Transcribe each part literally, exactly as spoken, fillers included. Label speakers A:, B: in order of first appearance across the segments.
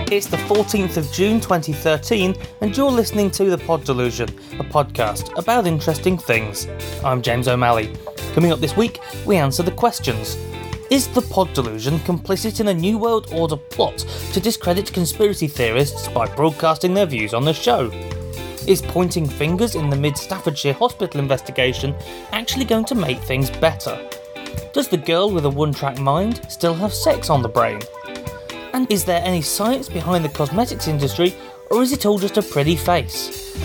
A: It's the fourteenth of June twenty thirteen, and you're listening to The Pod Delusion, a podcast about interesting things. I'm James O'Malley. Coming up this week, we answer the questions. Is The Pod Delusion complicit in a New World Order plot to discredit conspiracy theorists by broadcasting their views on the show? Is pointing fingers in the Mid-Staffordshire hospital investigation actually going to make things better? Does the girl with a one-track mind still have sex on the brain? And is there any science behind the cosmetics industry, or is it all just a pretty face?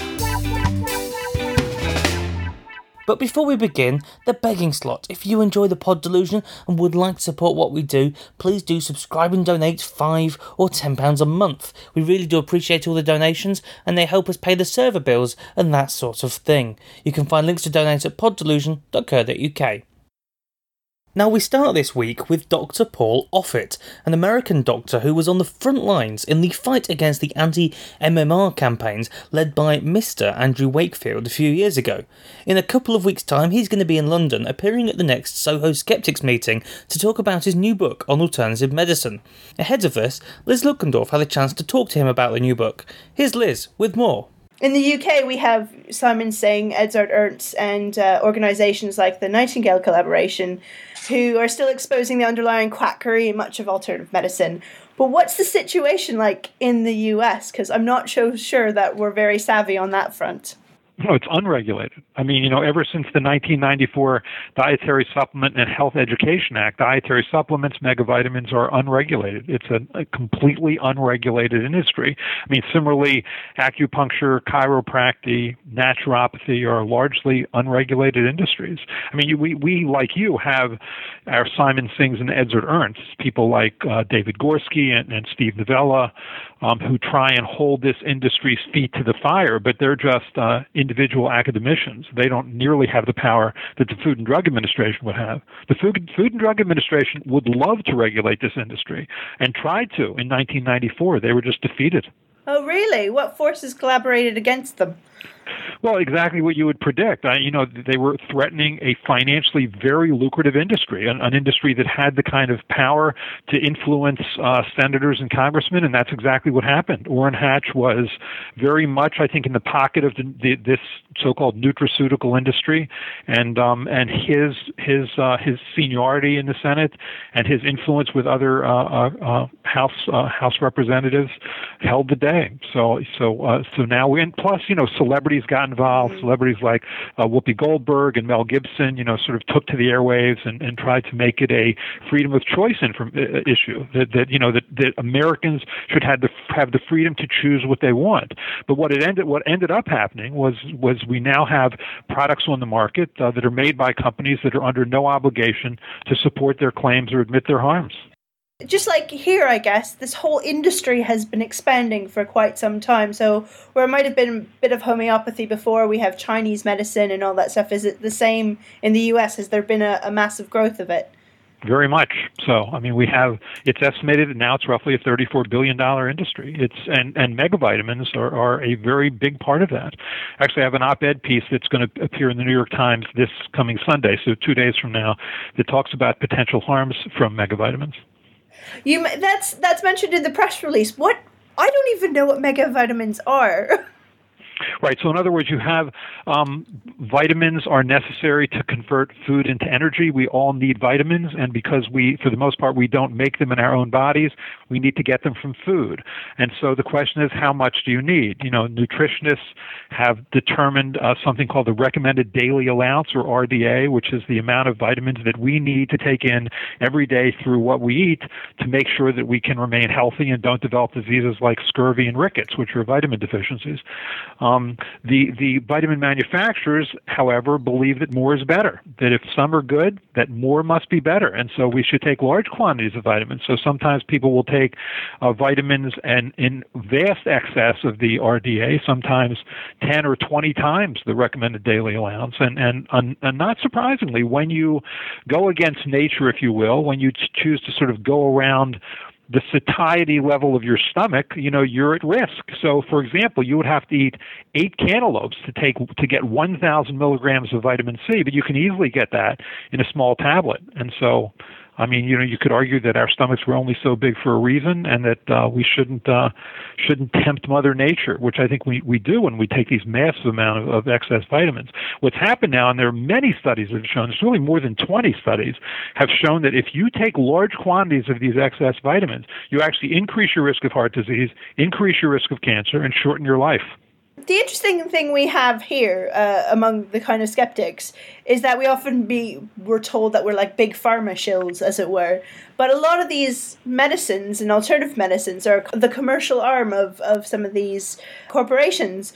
A: But before we begin, the begging slot. If you enjoy the Pod Delusion and would like to support what we do, please do subscribe and donate five or ten pounds a month. We really do appreciate all the donations, and they help us pay the server bills and that sort of thing. You can find links to donate at pod delusion dot co dot uk. Now, we start this week with Doctor Paul Offit, an American doctor who was on the front lines in the fight against the anti-M M R campaigns led by Mister Andrew Wakefield a few years ago. In a couple of weeks' time, he's going to be in London, appearing at the next Soho Skeptics meeting to talk about his new book on alternative medicine. Ahead of this, Liz Luckendorf had a chance to talk to him about the new book. Here's Liz with more.
B: In the U K, we have Simon Singh, Edzard Ernst, and uh, organisations like the Nightingale Collaboration, who are still exposing the underlying quackery in much of alternative medicine. But what's the situation like in the U S? Because I'm not so sure that we're very savvy on that front.
C: No, it's unregulated. I mean, you know, ever since the nineteen ninety-four Dietary Supplement and Health Education Act, dietary supplements, megavitamins are unregulated. It's a, a completely unregulated industry. I mean, similarly, acupuncture, chiropractic, naturopathy are largely unregulated industries. I mean, we, we like you, have our Simon Singhs and Edzard Ernst, people like uh, David Gorski and, and Steve Novella, um, who try and hold this industry's feet to the fire, but they're just uh, individual academicians. They don't nearly have the power that the Food and Drug Administration would have. The Food, Food and Drug Administration would love to regulate this industry and tried to in nineteen ninety-four. They were just defeated.
B: Oh, really? What forces collaborated against them?
C: Well, exactly what you would predict. I, you know, they were threatening a financially very lucrative industry, an, an industry that had the kind of power to influence uh, senators and congressmen, and that's exactly what happened. Orrin Hatch was very much, I think, in the pocket of the, the, this so-called nutraceutical industry, and um, and his his uh, his seniority in the Senate and his influence with other uh, uh, uh, House uh, House representatives held the day. So so uh, so now, and plus, you know, celebrities got involved. Celebrities like uh, Whoopi Goldberg and Mel Gibson, you know, sort of took to the airwaves and, and tried to make it a freedom of choice inform- uh, issue. That, that you know that, that Americans should have the have the freedom to choose what they want. But what it ended what ended up happening was was we now have products on the market uh, that are made by companies that are under no obligation to support their claims or admit their harms.
B: Just like here, I guess, this whole industry has been expanding for quite some time. So where it might have been a bit of homeopathy before, we have Chinese medicine and all that stuff. Is it the same in the U S? Has there been a, a massive growth of it?
C: Very much so. I mean, we have, it's estimated that now it's roughly a thirty-four billion dollars industry. It's and, and megavitamins are, are a very big part of that. Actually, I have an op-ed piece that's going to appear in the New York Times this coming Sunday, so two days from now, that talks about potential harms from megavitamins.
B: You that's that's mentioned in the press release. What? I don't even know what megavitamins are.
C: Right. So in other words, you have um, vitamins are necessary to convert food into energy. We all need vitamins, and because we, for the most part, we don't make them in our own bodies, we need to get them from food. And so the question is, how much do you need? You know, nutritionists have determined uh, something called the recommended daily allowance, or R D A, which is the amount of vitamins that we need to take in every day through what we eat to make sure that we can remain healthy and don't develop diseases like scurvy and rickets, which are vitamin deficiencies. Um, the the vitamin manufacturers, however, believe that more is better, that if some are good, that more must be better. And so we should take large quantities of vitamins. So sometimes people will take uh, vitamins and in vast excess of the R D A, sometimes ten or twenty times the recommended daily allowance. And, and, and not surprisingly, when you go against nature, if you will, when you choose to sort of go around the satiety level of your stomach, you know, you're at risk. So, for example, you would have to eat eight cantaloupes to take to get one thousand milligrams of vitamin C, but you can easily get that in a small tablet. And so I mean, you know, you could argue that our stomachs were only so big for a reason, and that uh, we shouldn't uh, shouldn't tempt Mother Nature, which I think we, we do when we take these massive amount of, of excess vitamins. What's happened now, and there are many studies that have shown, there's really more than twenty studies, have shown that if you take large quantities of these excess vitamins, you actually increase your risk of heart disease, increase your risk of cancer, and shorten your life.
B: The interesting thing we have here uh, among the kind of skeptics is that we often be we're told that we're like big pharma shills, as it were. But a lot of these medicines and alternative medicines are the commercial arm of, of some of these corporations.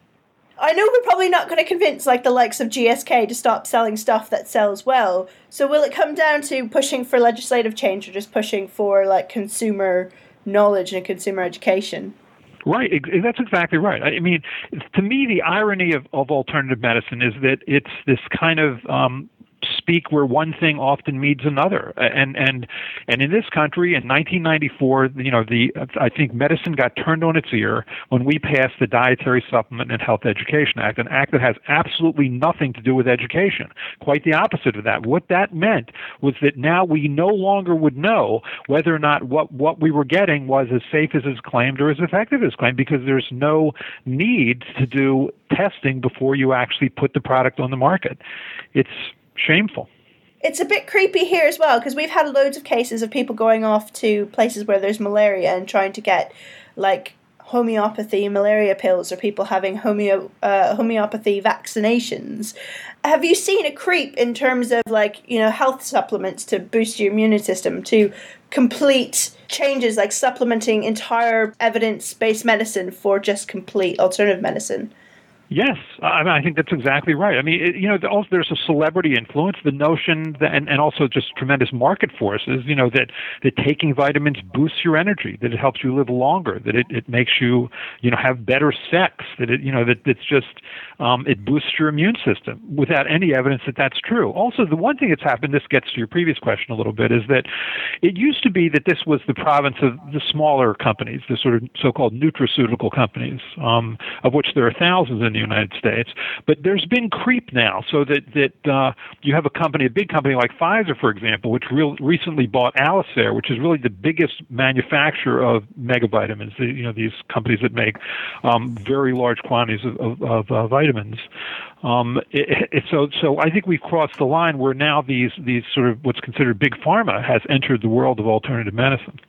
B: I know we're probably not going to convince like the likes of G S K to stop selling stuff that sells well. So will it come down to pushing for legislative change or just pushing for like consumer knowledge and consumer education?
C: Right, that's exactly right. I mean, to me, the irony of, of alternative medicine is that it's this kind of um, speak where one thing often means another. And and and in this country, in nineteen ninety-four, you know, the I think medicine got turned on its ear when we passed the Dietary Supplement and Health Education Act, an act that has absolutely nothing to do with education. Quite the opposite of that. What that meant was that now we no longer would know whether or not what, what we were getting was as safe as is claimed or as effective as claimed, because there's no need to do testing before you actually put the product on the market. It's shameful.
B: It's a bit creepy here as well, because we've had loads of cases of people going off to places where there's malaria and trying to get like homeopathy malaria pills, or people having homeo uh, homeopathy vaccinations. Have you seen a creep in terms of like, you know, health supplements to boost your immune system, to complete changes like supplementing entire evidence-based medicine for just complete alternative medicine?
C: Yes, I mean, I think that's exactly right. I mean, it, you know, also there's a celebrity influence, the notion that, and, and also just tremendous market forces, you know, that, that taking vitamins boosts your energy, that it helps you live longer, that it, it makes you, you know, have better sex, that it, you know, that it's just, um, it boosts your immune system without any evidence that that's true. Also, the one thing that's happened, this gets to your previous question a little bit, is that it used to be that this was the province of the smaller companies, the sort of so-called nutraceutical companies, um, of which there are thousands in the United States, but there's been creep now, so that that uh, you have a company, a big company like Pfizer, for example, which real, recently bought Alicer, which is really the biggest manufacturer of megavitamins. The, you know, these companies that make um, very large quantities of, of, of uh, vitamins. Um, it, it, so, so I think we've crossed the line where now these these sort of what's considered big pharma has entered the world of alternative medicine.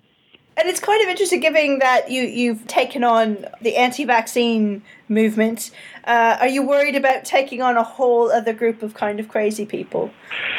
B: And it's kind of interesting, given that you, you've taken on the anti-vaccine movement. Uh, are you worried about taking on a whole other group of kind of crazy people?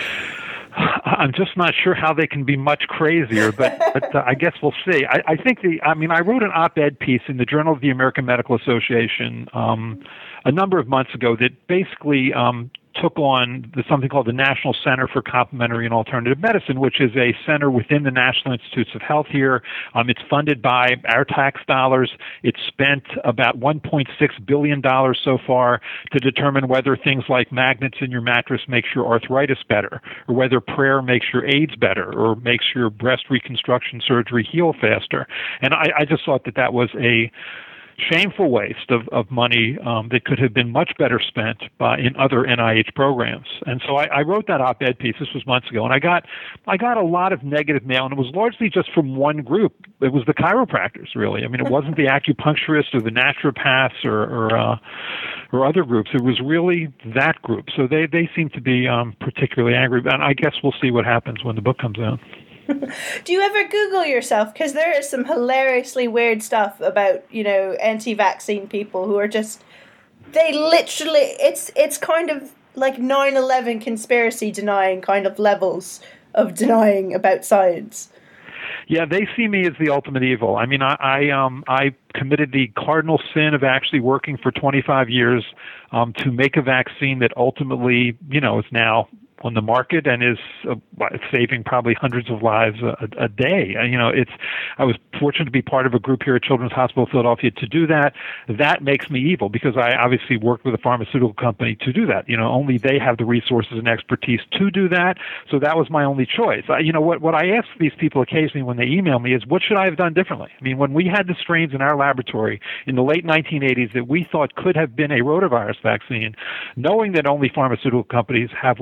C: I'm just not sure how they can be much crazier, but, but uh, I guess we'll see. I, I think the, I mean, I wrote an op-ed piece in the Journal of the American Medical Association um, a number of months ago that basically um, took on the, something called the National Center for Complementary and Alternative Medicine, which is a center within the National Institutes of Health here. Um, it's funded by our tax dollars. It's spent about one point six billion dollars so far to determine whether things like magnets in your mattress makes your arthritis better, or whether prayer makes your AIDS better, or makes your breast reconstruction surgery heal faster. And I, I just thought that that was a shameful waste of, of money um, that could have been much better spent by in other N I H programs. And so I, I wrote that op-ed piece. This was months ago, and I got I got a lot of negative mail, and it was largely just from one group. It was the chiropractors, really. I mean, it wasn't the acupuncturists or the naturopaths or or, uh, or other groups. It was really that group. So they they seem to be um, particularly angry. And I guess we'll see what happens when the book comes out.
B: Do you ever Google yourself? Because there is some hilariously weird stuff about, you know, anti-vaccine people who are just, they literally, it's it's kind of like nine eleven conspiracy denying kind of levels of denying about science.
C: Yeah, they see me as the ultimate evil. I mean, I, I um I committed the cardinal sin of actually working for twenty-five years um, to make a vaccine that ultimately, you know, is now on the market and is uh, saving probably hundreds of lives a, a day. Uh, you know, it's. I was fortunate to be part of a group here at Children's Hospital of Philadelphia to do that. That makes me evil because I obviously worked with a pharmaceutical company to do that. You know, only they have the resources and expertise to do that. So that was my only choice. I, you know, what what I ask these people occasionally when they email me is, what should I have done differently? I mean, when we had the strains in our laboratory in the late nineteen eighties that we thought could have been a rotavirus vaccine, knowing that only pharmaceutical companies have what it takes to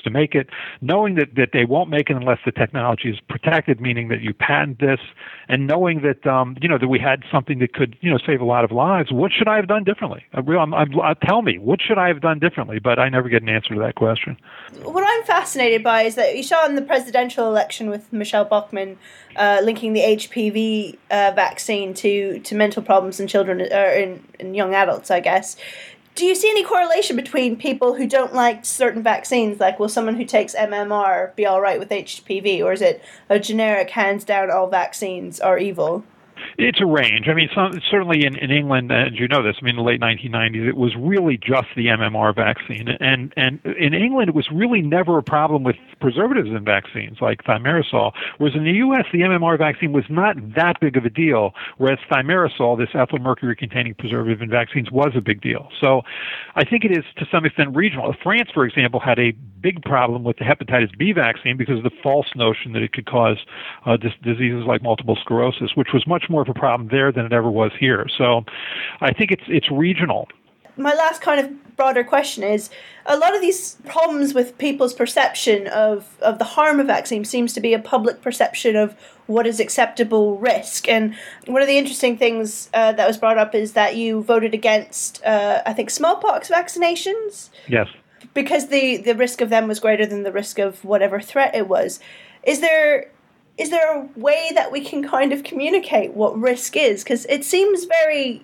C: to make it, knowing that, that they won't make it unless the technology is protected, meaning that you patent this, and knowing that, um, you know, that we had something that could, you know, save a lot of lives. What should I have done differently? I'm, I'm, I'm, tell me, what should I have done differently? But I never get an answer to that question.
B: What I'm fascinated by is that you saw in the presidential election with Michelle Bachmann uh, linking the H P V uh, vaccine to, to mental problems in children, or in, in young adults, I guess. Do you see any correlation between people who don't like certain vaccines, like will someone who takes M M R be all right with H P V, or is it a generic hands down all vaccines are evil?
C: It's a range. I mean, some, certainly in, in England, and you know this, I mean, in the late nineteen nineties, it was really just the M M R vaccine. And, and in England, it was really never a problem with preservatives in vaccines, like thimerosal, whereas in the U S, the M M R vaccine was not that big of a deal, whereas thimerosal, this ethyl mercury-containing preservative in vaccines, was a big deal. So I think it is, to some extent, regional. France, for example, had a big problem with the hepatitis B vaccine because of the false notion that it could cause uh, dis- diseases like multiple sclerosis, which was much more of a problem there than it ever was here. So I think it's it's regional.
B: My last kind of broader question is, a lot of these problems with people's perception of, of the harm of vaccines seems to be a public perception of what is acceptable risk. And one of the interesting things uh, that was brought up is that you voted against, uh, I think, smallpox vaccinations?
C: Yes.
B: Because the, the risk of them was greater than the risk of whatever threat it was. Is there is there a way that we can kind of communicate what risk is? Because it seems very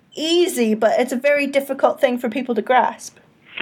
B: easy, but it's a very difficult thing for people to grasp.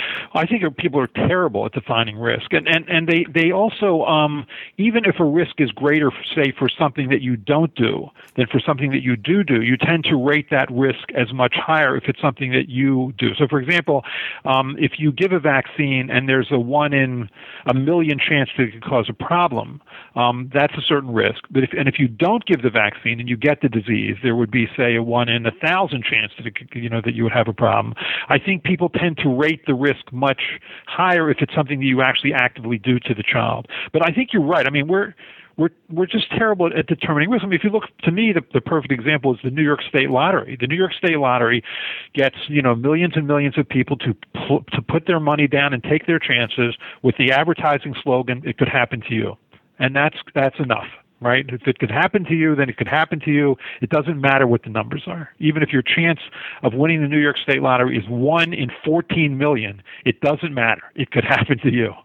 C: I think people are terrible at defining risk. And, and, and they, they also, um, even if a risk is greater, say, for something that you don't do than for something that you do do, you tend to rate that risk as much higher if it's something that you do. So, for example, um, if you give a vaccine and there's a one in a million chance that it could cause a problem, um, that's a certain risk. But if, and if you don't give the vaccine and you get the disease, there would be, say, a one in a thousand chance that it could, you know, that you would have a problem. I think people tend to rate the risk much higher if it's something that you actually actively do to the child. But I think you're right. I mean, we're we're we're just terrible at, at determining risk. I mean, if you look, to me, the, the perfect example is the New York State Lottery. The New York State Lottery gets, you know, millions and millions of people to pl- to put their money down and take their chances with the advertising slogan, "It could happen to you," and that's that's enough. Right? If it could happen to you, then it could happen to you. It doesn't matter what the numbers are. Even if your chance of winning the New York State Lottery is one in fourteen million, it doesn't matter. It could happen to you.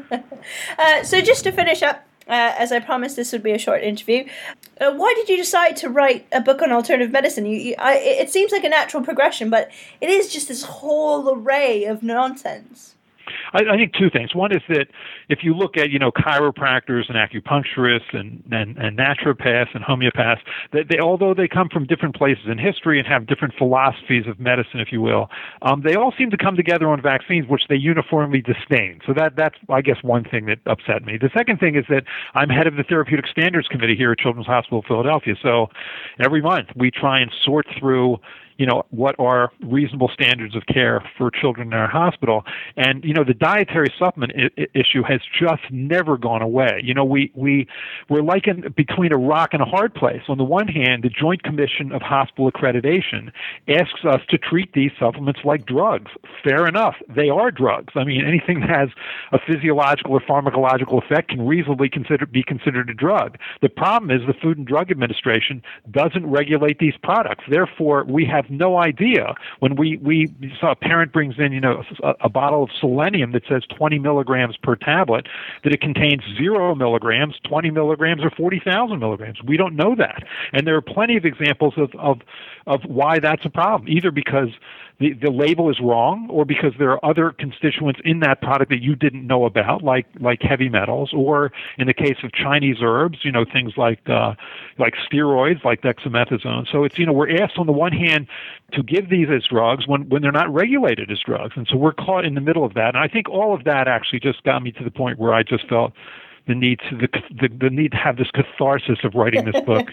B: uh, so just to finish up, uh, as I promised this would be a short interview, uh, why did you decide to write a book on alternative medicine? You, you, I, it seems like a natural progression, but it is just this whole array of nonsense.
C: I, I think two things. One is that if you look at, you know, chiropractors and acupuncturists and, and, and naturopaths and homeopaths, that they, although they come from different places in history and have different philosophies of medicine, if you will, um, they all seem to come together on vaccines, which they uniformly disdain. So that that's, I guess, one thing that upset me. The second thing is that I'm head of the Therapeutic Standards Committee here at Children's Hospital of Philadelphia. So every month we try and sort through, you know, what are reasonable standards of care for children in our hospital. And, you know, the dietary supplement I- issue has just never gone away. You know, we, we, we're like in between a rock and a hard place. On the one hand, the Joint Commission of Hospital Accreditation asks us to treat these supplements like drugs. Fair enough. They are drugs. I mean, anything that has a physiological or pharmacological effect can reasonably consider, be considered a drug. The problem is the Food and Drug Administration doesn't regulate these products. Therefore, we have no idea when we, we saw a parent brings in, you know, a, a bottle of selenium that says twenty milligrams per tablet, that it contains zero milligrams, twenty milligrams, or forty thousand milligrams. We don't know that. And there are plenty of examples of, of, of why that's a problem, either because the, the label is wrong or because there are other constituents in that product that you didn't know about, like like heavy metals, or in the case of Chinese herbs, you know, things like uh, like steroids, like dexamethasone. So it's, you know, we're asked on the one hand to give these as drugs when, when they're not regulated as drugs. And so we're caught in the middle of that. And I think all of that actually just got me to the point where I just felt the need to the the, the need to have this catharsis of writing this book.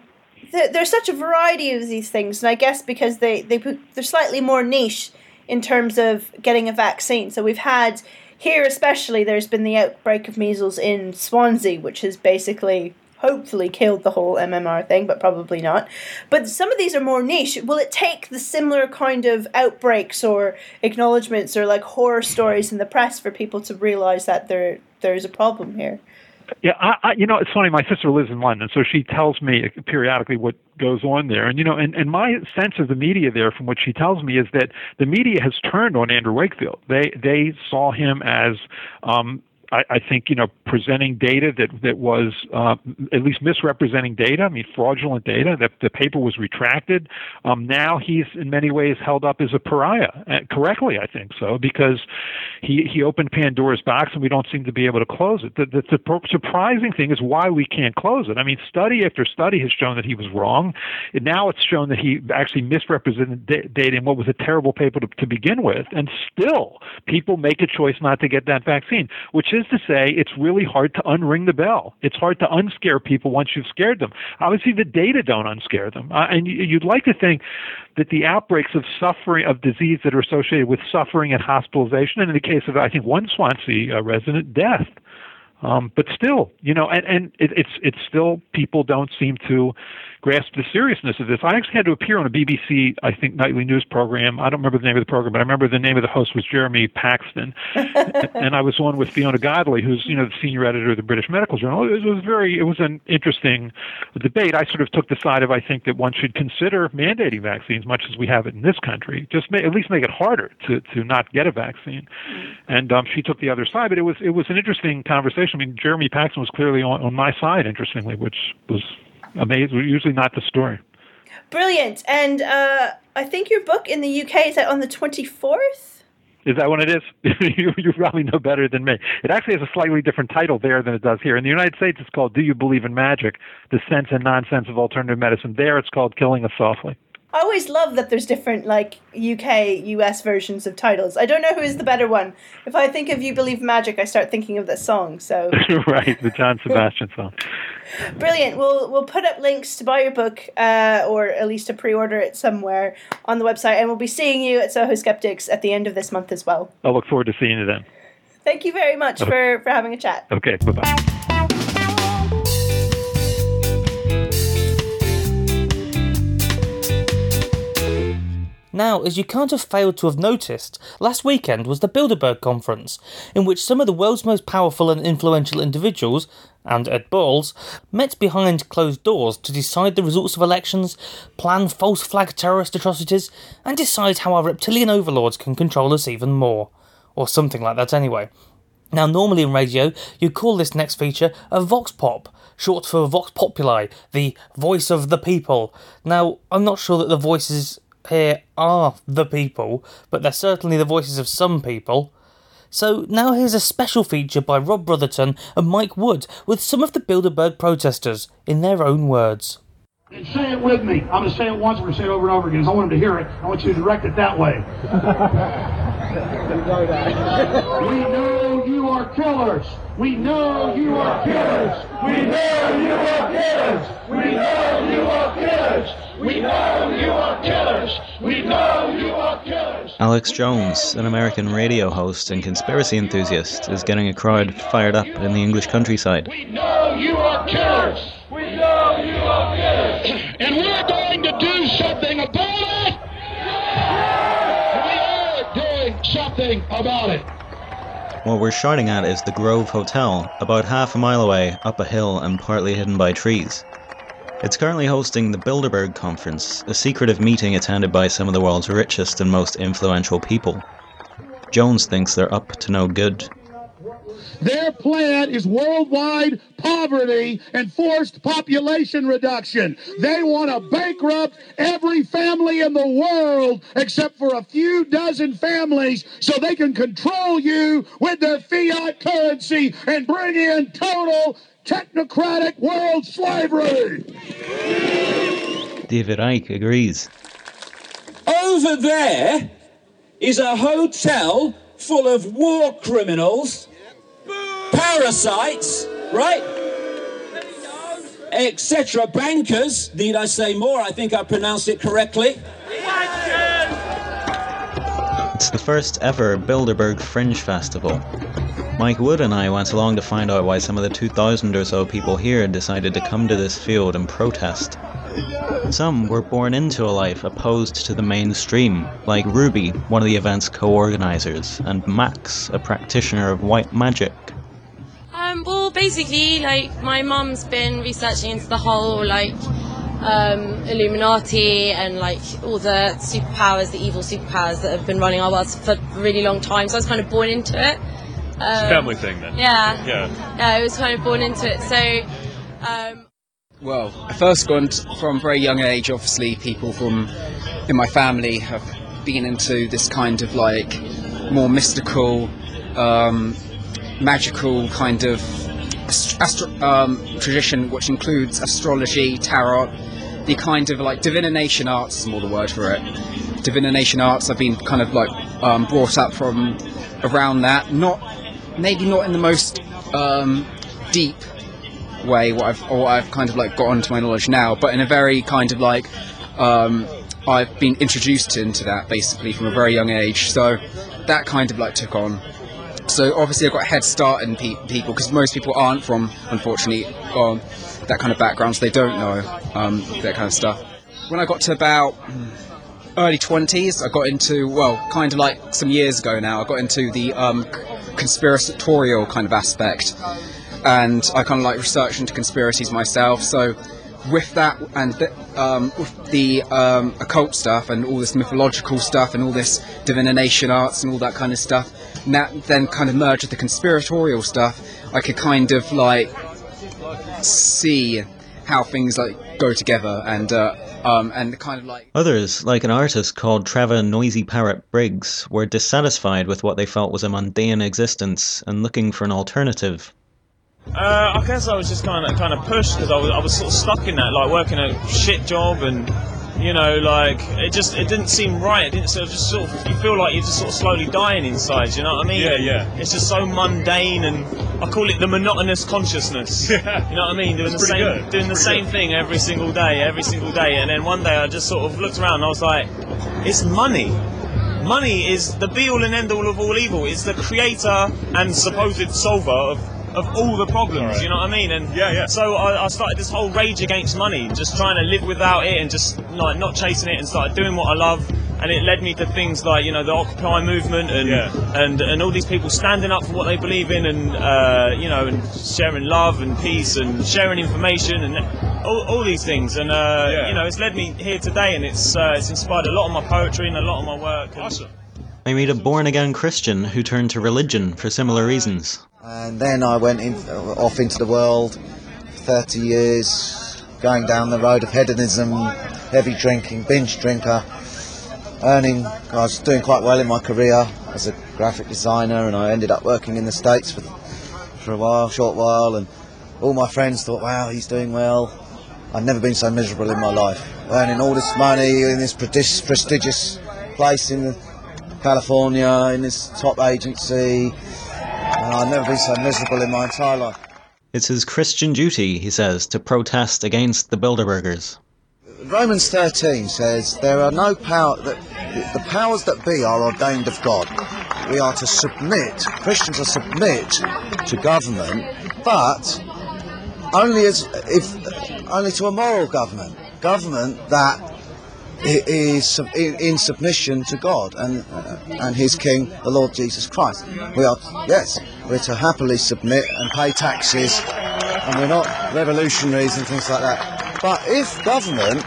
B: There's such a variety of these things, and I guess because they, they put, they're slightly more niche in terms of getting a vaccine. So we've had, here especially, there's been the outbreak of measles in Swansea, which has basically hopefully killed the whole M M R thing, but probably not. But some of these are more niche. Will it take the similar kind of outbreaks or acknowledgements or like horror stories in the press for people to realize that there there's a problem here?
C: Yeah, I, I, you know, it's funny. My sister lives in London, so she tells me periodically what goes on there. And, you know, and, and my sense of the media there, from what she tells me, is that the media has turned on Andrew Wakefield. They they saw him as um, I, I think, you know, presenting data that, that was uh, at least misrepresenting data, I mean, fraudulent data, that the paper was retracted. Um, now he's in many ways held up as a pariah, uh, correctly, I think so, because he, he opened Pandora's box and we don't seem to be able to close it. The, the, the surprising thing is why we can't close it. I mean, study after study has shown that he was wrong. And now it's shown that he actually misrepresented da- data in what was a terrible paper to, to begin with. And still, people make a choice not to get that vaccine, which is to say it's really hard to unring the bell. It's hard to unscare people once you've scared them. Obviously, the data don't unscare them. Uh, and you'd like to think that the outbreaks of suffering, of disease that are associated with suffering and hospitalization, and in the case of, I think, one Swansea uh, resident, death. Um, but still, you know, and, and it, it's it's still, people don't seem to grasp the seriousness of this. I actually had to appear on a B B C, I think, nightly news program. I don't remember the name of the program, but I remember the name of the host was Jeremy Paxton. And I was on with Fiona Godley, who's, you know, the senior editor of the British Medical Journal. It was very, it was an interesting debate. I sort of took the side of, I think, that one should consider mandating vaccines, much as we have it in this country. Just may, at least make it harder to, to not get a vaccine. And um, she took the other side, but it was it was an interesting conversation. I mean, Jeremy Paxton was clearly on, on my side, interestingly, which was amazing. Usually not the story.
B: Brilliant. And uh, I think your book in the U K is out on the twenty-fourth?
C: Is that what it is? you, you probably know better than me. It actually has a slightly different title there than it does here. In the United States, it's called Do You Believe in Magic? The Sense and Nonsense of Alternative Medicine. There, it's called Killing Us Softly.
B: I always love that there's different, like, U K, U S versions of titles. I don't know who is the better one. If I think of You Believe Magic, I start thinking of that song, so...
C: Right, the John Sebastian song.
B: Brilliant. We'll we'll put up links to buy your book, uh, or at least to pre-order it somewhere on the website, and we'll be seeing you at Soho Skeptics at the end of this month as well.
C: I look forward to seeing you then.
B: Thank you very much okay. for, for having a chat.
C: Okay, bye-bye.
A: Now, as you can't have failed to have noticed, last weekend was the Bilderberg Conference, in which some of the world's most powerful and influential individuals, and Ed Balls, met behind closed doors to decide the results of elections, plan false flag terrorist atrocities, and decide how our reptilian overlords can control us even more. Or something like that anyway. Now, normally in radio, you'd call this next feature a Vox Pop, short for Vox Populi, the voice of the people. Now, I'm not sure that the voices here are the people, but they're certainly the voices of some people. So now here's a special feature by Rob Brotherton and Mike Wood with some of the Bilderberg protesters in their own words.
D: And say it with me. I'm going to say it once, we're going to say it over and over again. I want them to hear it. I want you to direct it that way. We know you are killers. We know you are killers. We know you are killers. We know you are killers. We know you are killers. We know you are killers.
E: Alex Jones, an American radio host and conspiracy enthusiast, is getting a crowd fired up in the English countryside.
D: We know you are killers. We know you are killers. And we're going to do something about it. We are doing something about it.
E: What we're shouting at is the Grove Hotel, about half a mile away, up a hill and partly hidden by trees. It's currently hosting the Bilderberg Conference, a secretive meeting attended by some of the world's richest and most influential people. Jones thinks they're up to no good.
D: Their plan is worldwide poverty and forced population reduction. They want to bankrupt every family in the world except for a few dozen families so they can control you with their fiat currency and bring in total technocratic world slavery.
E: David Icke agrees.
F: Over there is a hotel full of war criminals, parasites, right? et cetera. Bankers, need I say more? I think I pronounced it correctly.
E: It's the first ever Bilderberg Fringe Festival. Mike Wood and I went along to find out why some of the two thousand or so people here decided to come to this field and protest. Some were born into a life opposed to the mainstream, like Ruby, one of the event's co-organisers, and Max, a practitioner of white magic.
G: Um, well, basically, like, my mum's been researching into the whole, like, um, Illuminati and, like, all the superpowers, the evil superpowers that have been running our world for a really long time, so I was kind of born into it. Um,
H: it's a family thing, then?
G: Yeah.
H: Yeah.
G: Yeah, I was kind of born into it, so... Um,
I: Well, I first got into, from a very young age, obviously people from in my family have been into this kind of like more mystical, um, magical kind of astro- um, tradition, which includes astrology, tarot, the kind of like divination arts is more the word for it. Divination arts, I've been kind of like um, brought up from around that, not maybe not in the most um, deep way what I've or I've kind of like got onto my knowledge now, but in a very kind of like um, I've been introduced into that basically from a very young age, so that kind of like took on. So obviously I've got a head start in pe- people because most people aren't from, unfortunately, um, that kind of background, so they don't know um, that kind of stuff. When I got to about early twenties, I got into, well, kind of like some years ago now, I got into the um, conspiratorial kind of aspect. And I kind of like research into conspiracies myself. So with that and th- um, with the um, occult stuff and all this mythological stuff and all this divination arts and all that kind of stuff, and that then kind of merged with the conspiratorial stuff, I could kind of like see how things like go together and uh, um, and kind of like...
E: Others, like an artist called Trevor Noisy Parrot Briggs, were dissatisfied with what they felt was a mundane existence and looking for an alternative.
H: Uh, I guess I was just kind of kind of pushed because I was I was sort of stuck in that, like working a shit job, and you know, like it just it didn't seem right. It didn't sort of just sort of you feel like you're just sort of slowly dying inside. You know what I mean?
J: Yeah, yeah.
H: It's just so mundane, and I call it the monotonous consciousness.
J: Yeah.
H: You know what I mean? Doing
J: That's
H: the same
J: good.
H: doing the
J: Pretty
H: same
J: good.
H: thing every single day, every single day, and then one day I just sort of looked around and I was like, it's money. Money is the be-all and end-all of all evil. It's the creator and supposed solver of. of all the problems,
J: Right.
H: you know what I mean? And
J: Yeah, yeah.
H: so I, I started this whole rage against money, just trying to live without it and just like not chasing it, and started doing what I love. And it led me to things like, you know, the Occupy movement and
J: Yeah.
H: and and all these people standing up for what they believe in, and uh, you know, and sharing love and peace and sharing information and all, all these things. And uh,
J: Yeah.
H: you know, it's led me here today, and it's uh, it's inspired a lot of my poetry and a lot of my work. And
J: Awesome.
E: I meet a born-again Christian who turned to religion for similar reasons.
K: And then I went in, off into the world for thirty years, going down the road of hedonism, heavy drinking, binge drinker, earning, I was doing quite well in my career as a graphic designer, and I ended up working in the States for, for a while, short while, and all my friends thought, wow, he's doing well. I'd never been so miserable in my life, earning all this money in this presti- prestigious place in California, in this top agency. And I've never been so miserable in my entire life.
E: It's his Christian duty, he says, to protest against the Bilderbergers.
K: Romans thirteen says there are no power that the powers that be are ordained of God. We are to submit, Christians are submit to government, but only as if only to a moral government, government that is in, in submission to God and uh, and His King, the Lord Jesus Christ. We are, yes, we're to happily submit and pay taxes, and we're not revolutionaries and things like that. But if government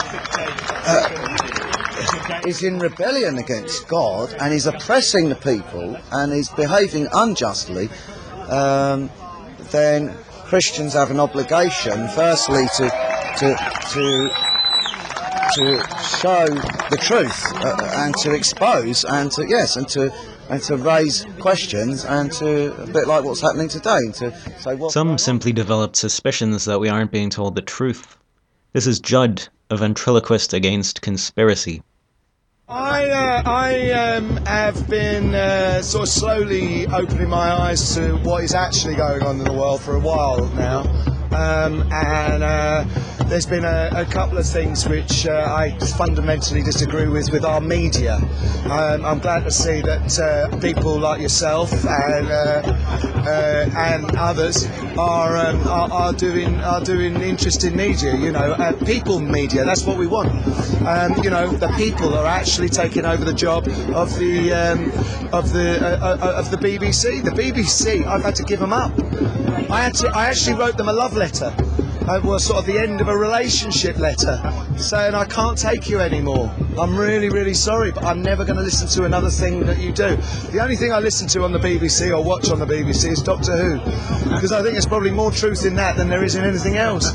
K: uh, is in rebellion against God and is oppressing the people and is behaving unjustly, um, then Christians have an obligation, firstly, to to to to show the truth uh, and to expose and to yes and to and to raise questions and to a bit like what's happening today and to say what.
E: Some simply developed suspicions that we aren't being told the truth. This is Judd, a ventriloquist against conspiracy.
L: I uh, I um, have been uh, sort of slowly opening my eyes to what is actually going on in the world for a while now. um, and uh, there's been a, a couple of things which uh, I fundamentally disagree with with our media. Um, I'm glad to see that uh, people like yourself and uh, uh, and others are, um, are are doing are doing interesting media. You know, uh, people media. That's what we want. Um, you know, the people are actually taking over the job of the um, of the uh, uh, of the B B C. The B B C, I've had to give them up. I had to. I actually wrote them a love letter. It was sort of the end of a relationship letter, saying I can't take you anymore. I'm really, really sorry, but I'm never going to listen to another thing that you do. The only thing I listen to on the B B C or watch on the B B C is Doctor Who, because I think there's probably more truth in that than there is in anything else.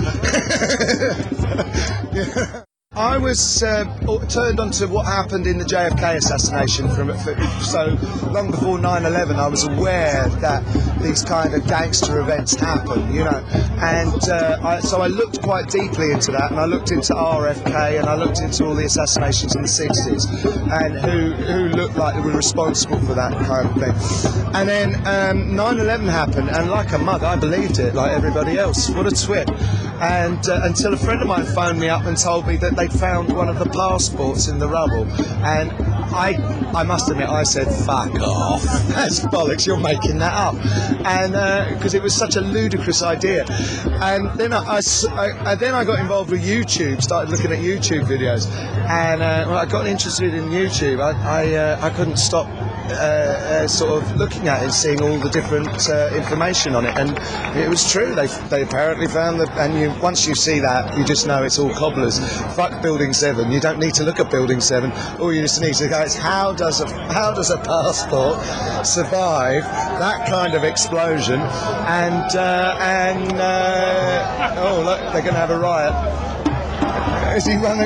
L: Yeah. I was uh, turned on to what happened in the J F K assassination from so long before nine eleven. I was aware that these kind of gangster events happen, you know, and uh, I, so I looked quite deeply into that, and I looked into R F K, and I looked into all the assassinations in the sixties, and who who looked like they were responsible for that kind of thing. And then um, nine eleven happened, and like a mug, I believed it, like everybody else. What a twit! And uh, until a friend of mine phoned me up and told me that they'd found one of the passports in the rubble, and I, I must admit, I said, "Fuck off! That's bollocks! You're making that up," and because uh, it was such a ludicrous idea. And then I, I, I, then I got involved with YouTube, started looking at YouTube videos, and uh, when I got interested in YouTube, I, I, uh, I couldn't stop. Uh, uh, sort of looking at it, seeing all the different uh, information on it, and it was true. They they apparently found that, and you once you see that, you just know it's all cobblers. Fuck Building Seven. You don't need to look at Building Seven. All you just need to go is how does a how does a passport survive that kind of explosion? And uh, and uh, oh look, they're going to have a riot. Is he running?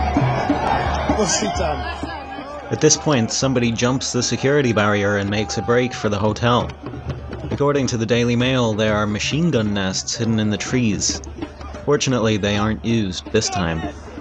L: What's he done?
E: At this point, somebody jumps the security barrier and makes a break for the hotel. According to the Daily Mail, there are machine gun nests hidden in the trees. Fortunately, they aren't used this time.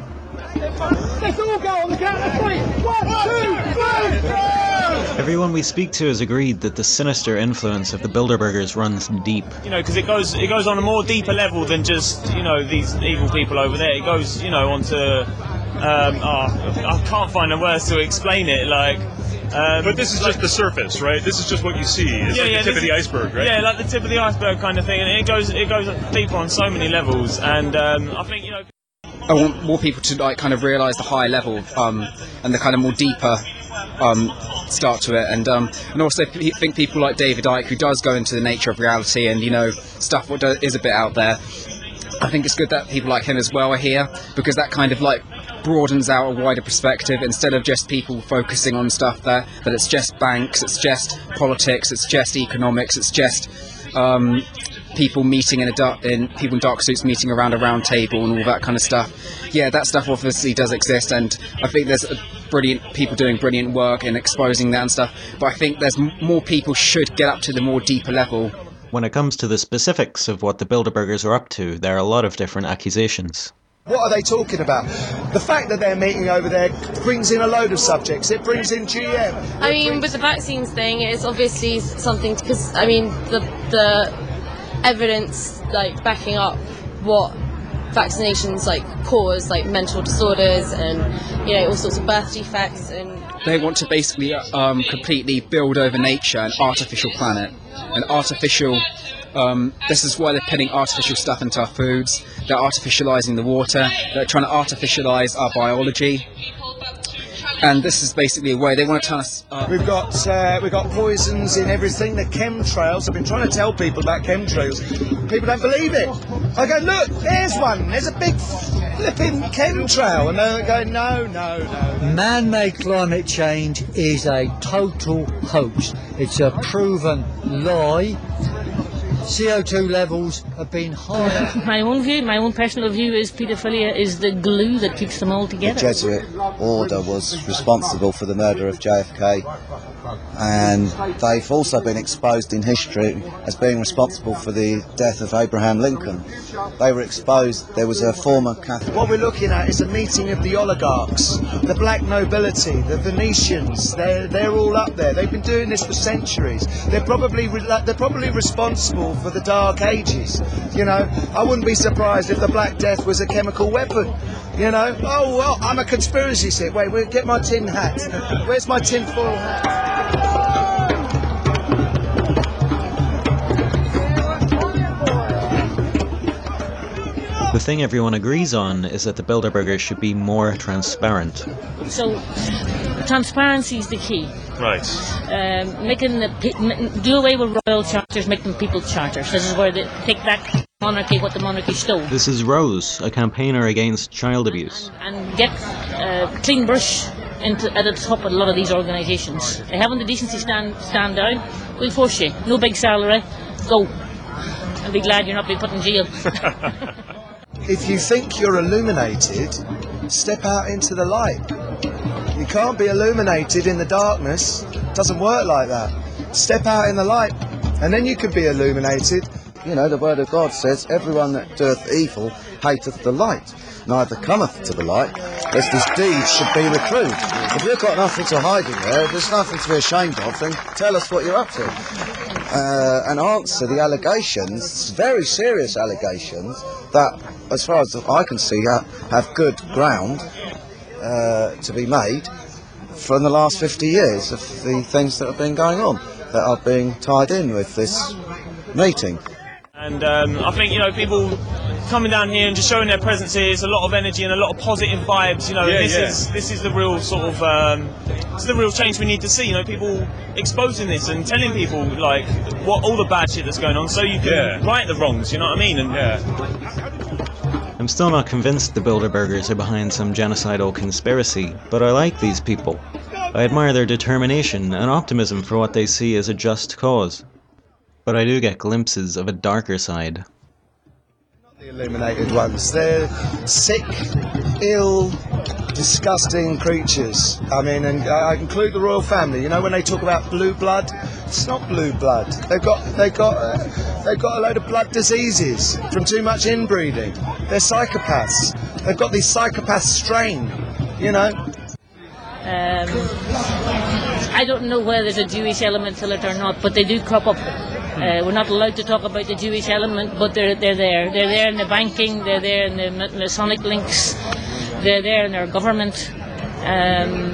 D: Let's all go on the count of three. One, two, three, go!
E: Everyone we speak to has agreed that the sinister influence of the Bilderbergers runs deep.
H: You know, because it goes it goes on a more deeper level than just, you know, these evil people over there. It goes, you know, onto... Um, oh, I can't find the words to explain it. Like, um,
J: but this is
H: like,
J: just the surface, right? This is just what you see. It's
H: yeah,
J: like
H: yeah,
J: the tip of the
H: is,
J: iceberg, right?
H: Yeah, like the tip of the iceberg kind of thing, and it goes it goes deeper on so many levels. And um, I think, you know,
I: I want more people to like kind of realise the higher level um, and the kind of more deeper um, start to it, and um, and also I think people like David Icke, who does go into the nature of reality and, you know, stuff what do, is a bit out there. I think it's good that people like him as well are here, because that kind of like broadens out a wider perspective, instead of just people focusing on stuff that that it's just banks, it's just politics, it's just economics, it's just um, people meeting in a dark, in people in dark suits meeting around a round table and all that kind of stuff. Yeah, that stuff obviously does exist, and I think there's a brilliant people doing brilliant work in exposing that and stuff. But I think there's m- more people should get up to the more deeper level.
E: When it comes to the specifics of what the Bilderbergers are up to, there are a lot of different accusations.
L: What are they talking about? The fact that they're meeting over there brings in a load of subjects. It brings in G M.
G: I mean, brings... with the vaccines thing, it's obviously something, because, I mean, the the evidence, like, backing up what vaccinations, like, cause, like, mental disorders and, you know, all sorts of birth defects. And
I: they want to basically um, completely build over nature an artificial planet. An artificial... Um, this is why they're putting artificial stuff into our foods. They're artificialising the water. They're trying to artificialise our biology. And this is basically a way they want to turn us. Uh,
L: we've got uh, we've got poisons in everything. The chemtrails. I've been trying to tell people about chemtrails. People don't believe it. I go, look, there's one. There's a big flipping chemtrail, and they're going, no, no, no.
M: Man-made climate change is a total hoax. It's a proven lie. C O two levels have been higher.
N: My own view, my own personal view is paedophilia is the glue that keeps them all together.
K: The Jesuit order was responsible for the murder of J F K, and they've also been exposed in history as being responsible for the death of Abraham Lincoln. They were exposed. There was a former Catholic.
L: What we're looking at is a meeting of the oligarchs, the black nobility, the Venetians. They're they're all up there. They've been doing this for centuries. They're probably re- they're probably responsible symbol for the Dark Ages. You know, I wouldn't be surprised if the Black Death was a chemical weapon. You know, oh well, I'm a conspiracy theorist. Wait, wait, get my tin hat. Where's my tin foil hat?
E: The thing everyone agrees on is that the Bilderbergers should be more transparent.
N: So, transparency is the key.
J: Right.
N: Um, making the do away with royal charters, make them people's charters. This is where they take back monarchy, what the monarchy stole.
E: This is Rose, a campaigner against child abuse.
N: And get a uh, clean brush into, at the top of a lot of these organisations. They haven't the decency stand stand down. We'll force you. No big salary. Go. And be glad you're not being put in jail.
L: If you think you're illuminated, step out into the light. You can't be illuminated in the darkness. It doesn't work like that. Step out in the light, and then you can be illuminated.
K: You know, the word of God says, everyone that doeth evil hateth the light, neither cometh to the light, lest his deeds should be reproved. If you've got nothing to hide in there, if there's nothing to be ashamed of, then tell us what you're up to. Uh, and answer the allegations, very serious allegations, that, as far as I can see, have, have good ground uh, to be made from the last fifty years of the things that have been going on, that are being tied in with this meeting.
H: And um, I think, you know, people coming down here and just showing their presence here is a lot of energy and a lot of positive vibes, you know.
J: Yeah,
H: and this
J: yeah.
H: is this is the real sort of um, it's the real change we need to see, you know, people exposing this and telling people like what all the bad shit that's going on, so you can
J: Yeah.
H: right the wrongs, you know what I mean? And yeah.
E: I'm still not convinced the Bilderbergers are behind some genocidal conspiracy, but I like these people. I admire their determination and optimism for what they see as a just cause. But I do get glimpses of a darker side.
L: The illuminated ones, they're sick, ill, disgusting creatures. I mean, and I include the royal family. You know, when they talk about blue blood, it's not blue blood. They've got, they've got, uh, they've got a load of blood diseases from too much inbreeding. They're psychopaths. They've got this psychopath strain. You know.
N: Um, I don't know whether there's a Jewish element to it or not, but they do crop up. Uh, we're not allowed to talk about the Jewish element, but they're they're there. They're there in the banking. They're there in the Masonic links. They're there in their government, um,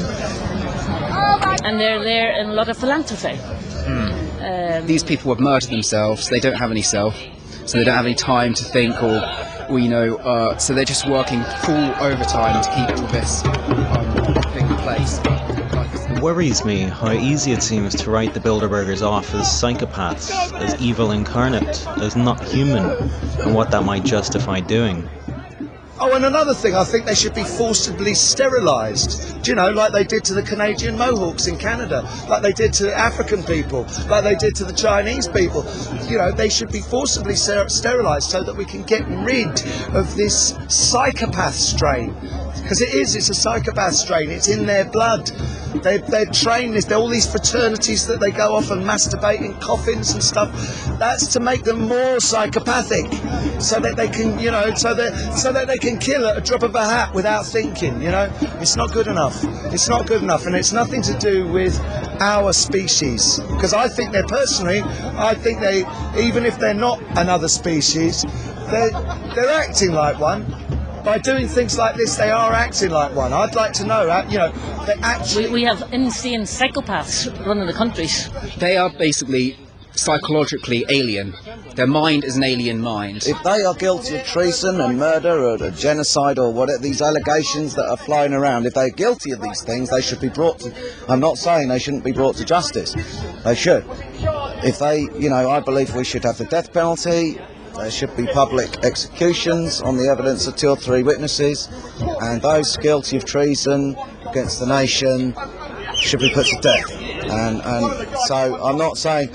N: and they're there in a lot of philanthropy.
I: Mm. Um, These people have murdered themselves. They don't have any self, so they don't have any time to think or, or you know. Uh, so they're just working full overtime to keep all this um, thing in place.
E: It worries me how easy it seems to write the Bilderbergers off as psychopaths, as evil incarnate, as not human, and what that might justify doing.
L: Oh, and another thing, I think they should be forcibly sterilised. Do you know, like they did to the Canadian Mohawks in Canada, like they did to African people, like they did to the Chinese people. You know, they should be forcibly ser- sterilised so that we can get rid of this psychopath strain. Because it is, it's a psychopath strain, it's in their blood. They, they're trained, there's all these fraternities that they go off and masturbate in coffins and stuff. That's to make them more psychopathic, so that they can, you know, so that so that they can kill at a drop of a hat without thinking, you know. It's not good enough. It's not good enough, and it's nothing to do with our species. Because I think they're, personally, I think they, even if they're not another species, they're, they're acting like one. By doing things like this, they are acting like one. I'd like to know, you know, they actually...
N: We, we have insane psychopaths running the countries.
I: They are basically psychologically alien. Their mind is an alien mind.
K: If they are guilty of treason and murder or, or genocide or whatever, these allegations that are flying around, if they're guilty of these things, they should be brought to... I'm not saying they shouldn't be brought to justice. They should. If they, you know, I believe we should have the death penalty. There should be public executions on the evidence of two or three witnesses, and those guilty of treason against the nation should be put to death. And, and so I'm not saying,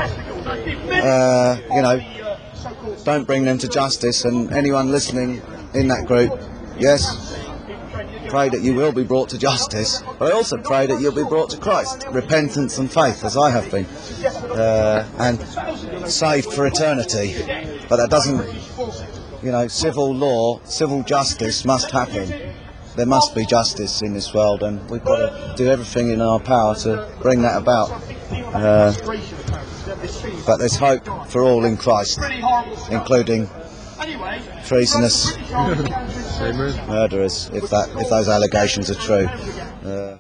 K: uh, you know, don't bring them to justice, and anyone listening in that group, yes, pray that you will be brought to justice, but I also pray that you'll be brought to Christ, repentance and faith, as I have been, uh, and saved for eternity. But that doesn't, you know, civil law, civil justice must happen. There must be justice in this world, and we've got to do everything in our power to bring that about. Uh, But there's hope for all in Christ, including treasonous murderers, if that if those allegations are true. Uh,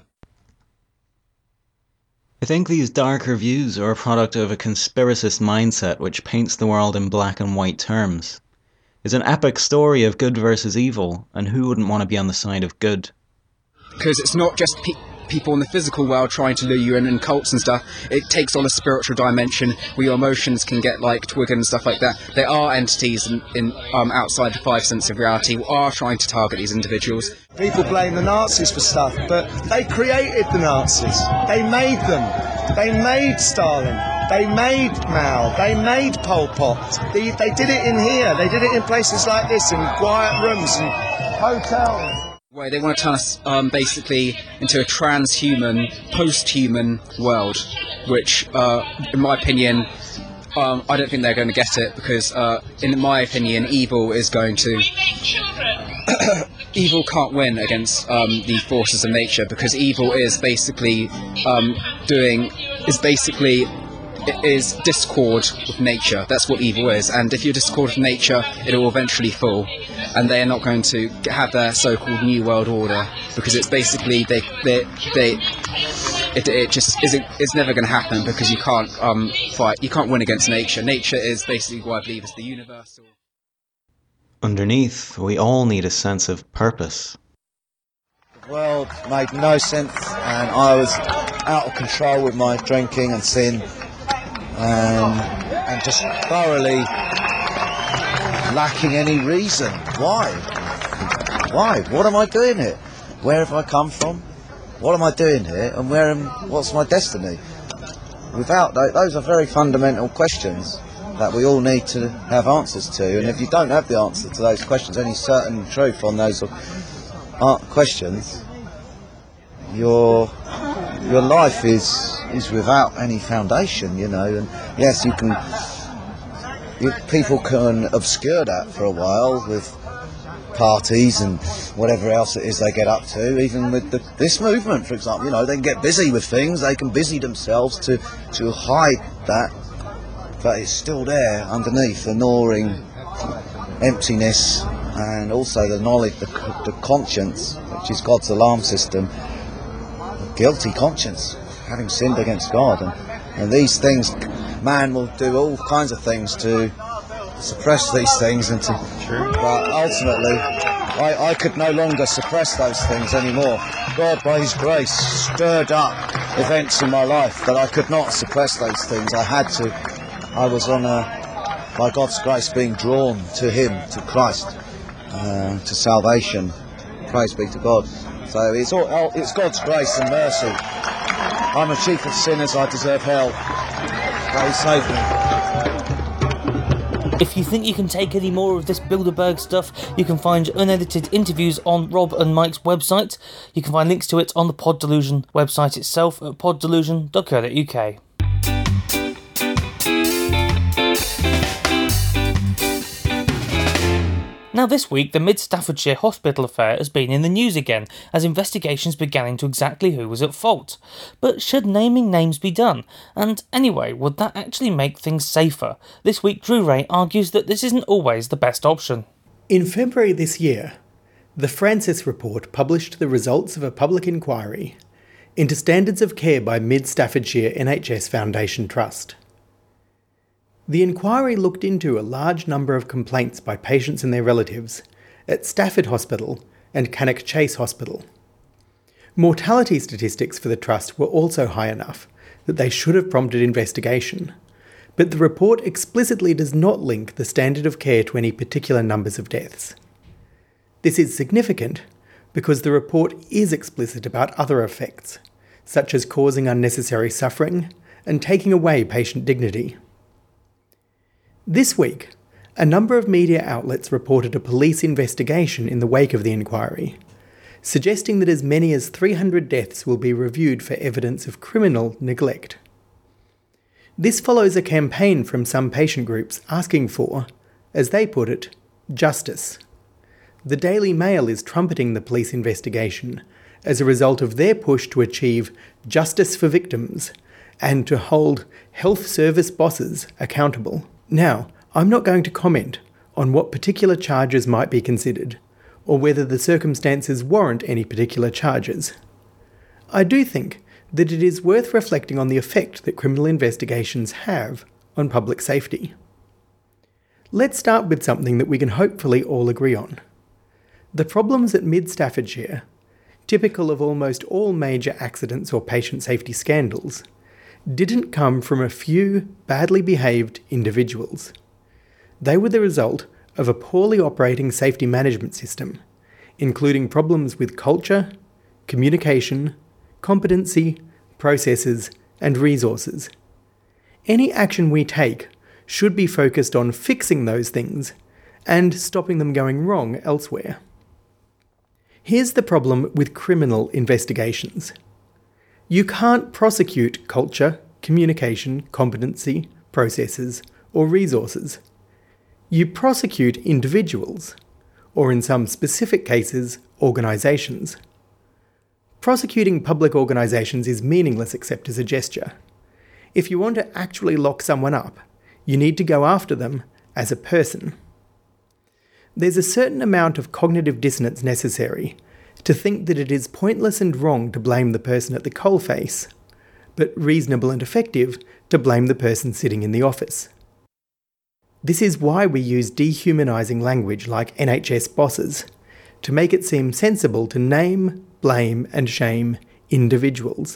E: I think these darker views are a product of a conspiracist mindset which paints the world in black and white terms. It's an epic story of good versus evil, and who wouldn't want to be on the side of good?
I: Because it's not just pe- people in the physical world trying to lure you in, and cults and stuff. It takes on a spiritual dimension where your emotions can get like twiggered and stuff like that. There are entities in, in um, outside the five senses of reality who are trying to target these individuals.
L: People blame the Nazis for stuff, but they created the Nazis. They made them. They made Stalin. They made Mao. They made Pol Pot. They, they did it in here. They did it in places like this, in quiet rooms and hotels.
I: Way they want to turn us um, basically into a transhuman, post-human world, which, uh, in my opinion, um, I don't think they're going to get it, because, uh, in my opinion, evil is going to... evil can't win against um, the forces of nature, because evil is basically um, doing... is basically... is discord with nature. That's what evil is, and if you're discord with nature, it will eventually fall, and they are not going to have their so-called new world order, because it's basically they they they it, it just isn't it's never going to happen, because you can't um fight you can't win against nature. Nature is basically what I believe is the universal.
E: Underneath, we all need a sense of purpose.
K: the world made no sense, and I was out of control with my drinking and sin. Um, and just thoroughly lacking any reason. Why? Why? What am I doing here? Where have I come from? What am I doing here? And where am? What's my destiny? Without those are very fundamental questions that we all need to have answers to. And if you don't have the answer to those questions, any certain truth on those questions, your your life is. is without any foundation, you know. And yes, you can you, people can obscure that for a while with parties and whatever else it is they get up to. Even with the, this movement, for example, you know, they can get busy with things, they can busy themselves to to hide that, but it's still there underneath, the gnawing emptiness, and also the knowledge, the, the conscience, which is God's alarm system, a guilty conscience, having sinned against God, and, and these things, man will do all kinds of things to suppress these things, and to, but ultimately, I, I could no longer suppress those things anymore. God, by His grace, stirred up events in my life, but I could not suppress those things. I had to. I was on a, by God's grace, being drawn to Him, to Christ, uh, to salvation. Praise be to God. So it's all, it's God's grace and mercy. I'm a chief of sinners, I deserve hell. Pray save me.
A: If you think you can take any more of this Bilderberg stuff, you can find unedited interviews on Rob and Mike's website. You can find links to it on the Pod Delusion website itself at pod delusion dot co dot uk. Now this week, the Mid Staffordshire Hospital affair has been in the news again, as investigations began into exactly who was at fault. But should naming names be done? And anyway, would that actually make things safer? This week, Drew Ray argues that this isn't always the best option.
O: In February this year, the Francis Report published the results of a public inquiry into standards of care by Mid Staffordshire N H S Foundation Trust. The inquiry looked into a large number of complaints by patients and their relatives at Stafford Hospital and Cannock Chase Hospital. Mortality statistics for the trust were also high enough that they should have prompted investigation, but the report explicitly does not link the standard of care to any particular numbers of deaths. This is significant because the report is explicit about other effects, such as causing unnecessary suffering and taking away patient dignity. This week, a number of media outlets reported a police investigation in the wake of the inquiry, suggesting that as many as three hundred deaths will be reviewed for evidence of criminal neglect. This follows a campaign from some patient groups asking for, as they put it, justice. The Daily Mail is trumpeting the police investigation as a result of their push to achieve justice for victims and to hold health service bosses accountable. Now, I'm not going to comment on what particular charges might be considered, or whether the circumstances warrant any particular charges. I do think that it is worth reflecting on the effect that criminal investigations have on public safety. Let's start with something that we can hopefully all agree on. The problems at Mid Staffordshire, typical of almost all major accidents or patient safety scandals, didn't come from a few badly behaved individuals. They were the result of a poorly operating safety management system, including problems with culture, communication, competency, processes, and resources. Any action we take should be focused on fixing those things and stopping them going wrong elsewhere. Here's the problem with criminal investigations. You can't prosecute culture, communication, competency, processes, or resources. You prosecute individuals, or in some specific cases, organisations. Prosecuting public organisations is meaningless except as a gesture. If you want to actually lock someone up, you need to go after them as a person. There's a certain amount of cognitive dissonance necessary to think that it is pointless and wrong to blame the person at the coalface, but reasonable and effective to blame the person sitting in the office. This is why we use dehumanising language like N H S bosses, to make it seem sensible to name, blame and shame individuals.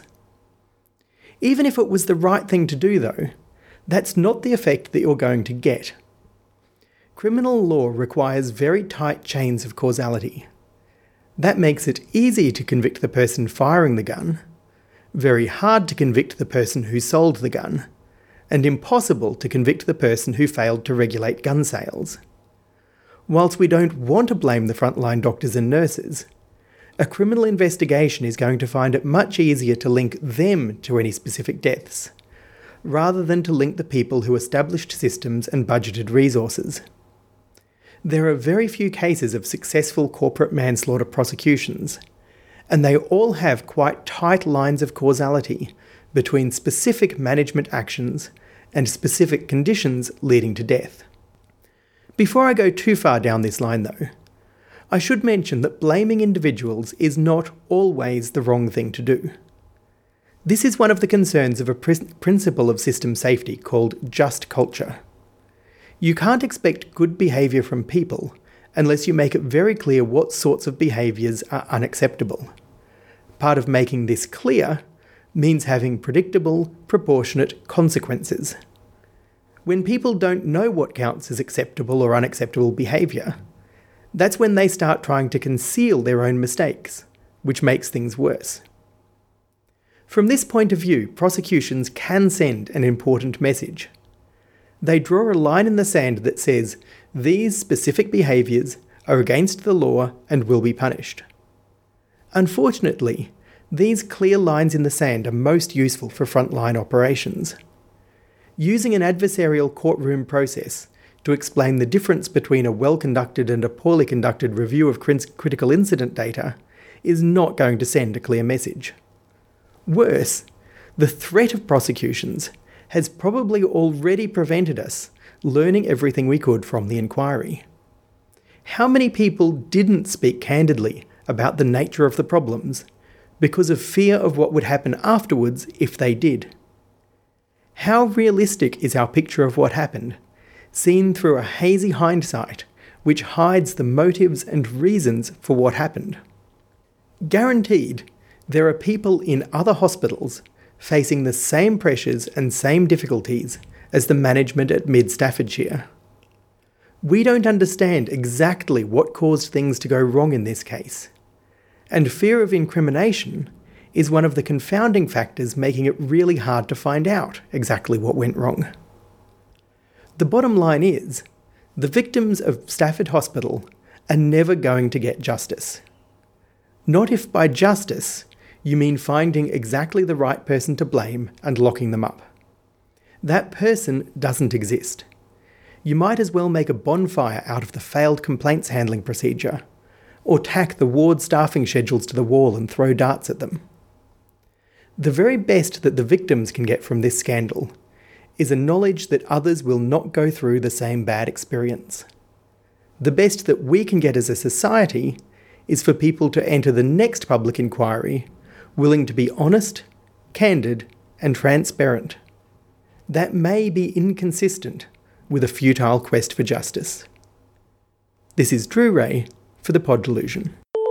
O: Even if it was the right thing to do though, that's not the effect that you're going to get. Criminal law requires very tight chains of causality. That makes it easy to convict the person firing the gun, very hard to convict the person who sold the gun, and impossible to convict the person who failed to regulate gun sales. Whilst we don't want to blame the frontline doctors and nurses, a criminal investigation is going to find it much easier to link them to any specific deaths, rather than to link the people who established systems and budgeted resources. There are very few cases of successful corporate manslaughter prosecutions, and they all have quite tight lines of causality between specific management actions and specific conditions leading to death. Before I go too far down this line though, I should mention that blaming individuals is not always the wrong thing to do. This is one of the concerns of a pr- principle of system safety called just culture. You can't expect good behaviour from people unless you make it very clear what sorts of behaviours are unacceptable. Part of making this clear means having predictable, proportionate consequences. When people don't know what counts as acceptable or unacceptable behaviour, that's when they start trying to conceal their own mistakes, which makes things worse. From this point of view, prosecutions can send an important message. They draw a line in the sand that says these specific behaviours are against the law and will be punished. Unfortunately, these clear lines in the sand are most useful for frontline operations. Using an adversarial courtroom process to explain the difference between a well-conducted and a poorly conducted review of critical incident data is not going to send a clear message. Worse, the threat of prosecutions has probably already prevented us learning everything we could from the inquiry. How many people didn't speak candidly about the nature of the problems because of fear of what would happen afterwards if they did? How realistic is our picture of what happened, seen through a hazy hindsight which hides the motives and reasons for what happened? Guaranteed, there are people in other hospitals facing the same pressures and same difficulties as the management at Mid Staffordshire. We don't understand exactly what caused things to go wrong in this case, and fear of incrimination is one of the confounding factors making it really hard to find out exactly what went wrong. The bottom line is, the victims of Stafford Hospital are never going to get justice. Not if by justice you mean finding exactly the right person to blame and locking them up. That person doesn't exist. You might as well make a bonfire out of the failed complaints handling procedure, or tack the ward staffing schedules to the wall and throw darts at them. The very best that the victims can get from this scandal is a knowledge that others will not go through the same bad experience. The best that we can get as a society is for people to enter the next public inquiry willing to be honest, candid, and transparent. That may be inconsistent with a futile quest for justice. This is Drew Ray for the Pod Delusion.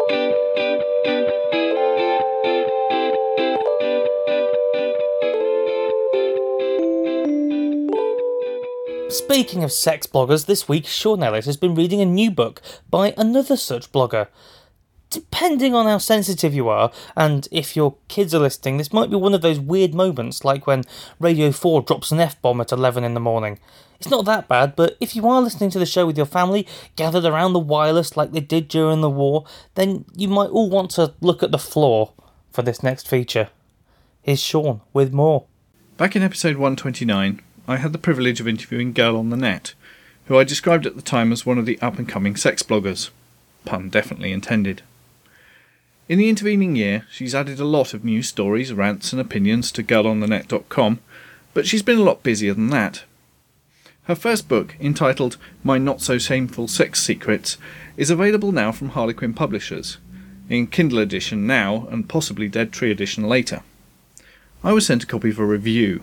A: Speaking of sex bloggers, this week Sean Elliott has been reading a new book by another such blogger. Depending on how sensitive you are, and if your kids are listening, this might be one of those weird moments like when Radio four drops an F-bomb at eleven in the morning. It's not that bad, but if you are listening to the show with your family, gathered around the wireless like they did during the war, then you might all want to look at the floor for this next feature. Here's Sean with more.
P: Back in episode one twenty-nine, I had the privilege of interviewing Girl on the Net, who I described at the time as one of the up-and-coming sex bloggers. Pun definitely intended. In the intervening year, she's added a lot of news stories, rants and opinions to girl on the net dot com, but she's been a lot busier than that. Her first book, entitled My Not-So-Shameful Sex Secrets, is available now from Harlequin Publishers, in Kindle edition now and possibly Dead Tree edition later. I was sent a copy for review.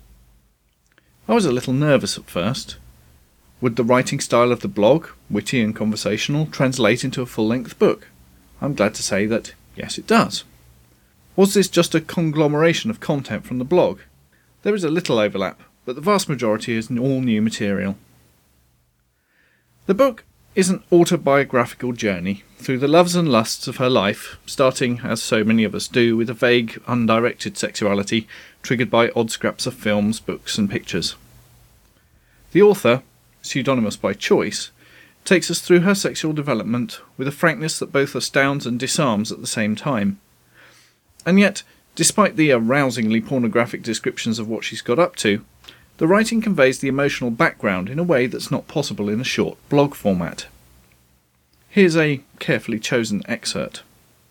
P: I was a little nervous at first. Would the writing style of the blog, witty and conversational, translate into a full-length book? I'm glad to say that, yes, it does. Was this just a conglomeration of content from the blog? There is a little overlap, but the vast majority is all new material. The book is an autobiographical journey through the loves and lusts of her life, starting, as so many of us do, with a vague, undirected sexuality triggered by odd scraps of films, books and pictures. The author, pseudonymous by choice, takes us through her sexual development with a frankness that both astounds and disarms at the same time. And yet, despite the arousingly pornographic descriptions of what she's got up to, the writing conveys the emotional background in a way that's not possible in a short blog format. Here's a carefully chosen excerpt.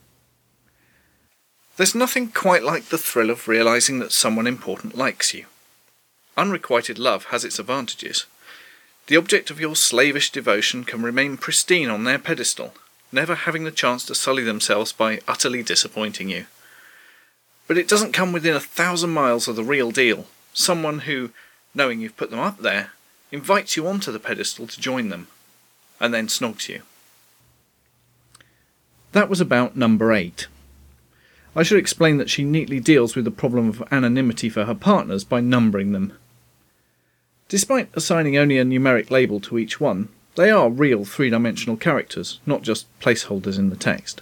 P: There's nothing quite like the thrill of realising that someone important likes you. Unrequited love has its advantages. The object of your slavish devotion can remain pristine on their pedestal, never having the chance to sully themselves by utterly disappointing you. But it doesn't come within a thousand miles of the real deal, someone who, knowing you've put them up there, invites you onto the pedestal to join them, and then snogs you. That was about number eight. I should explain that she neatly deals with the problem of anonymity for her partners by numbering them. Despite assigning only a numeric label to each one, they are real three-dimensional characters, not just placeholders in the text.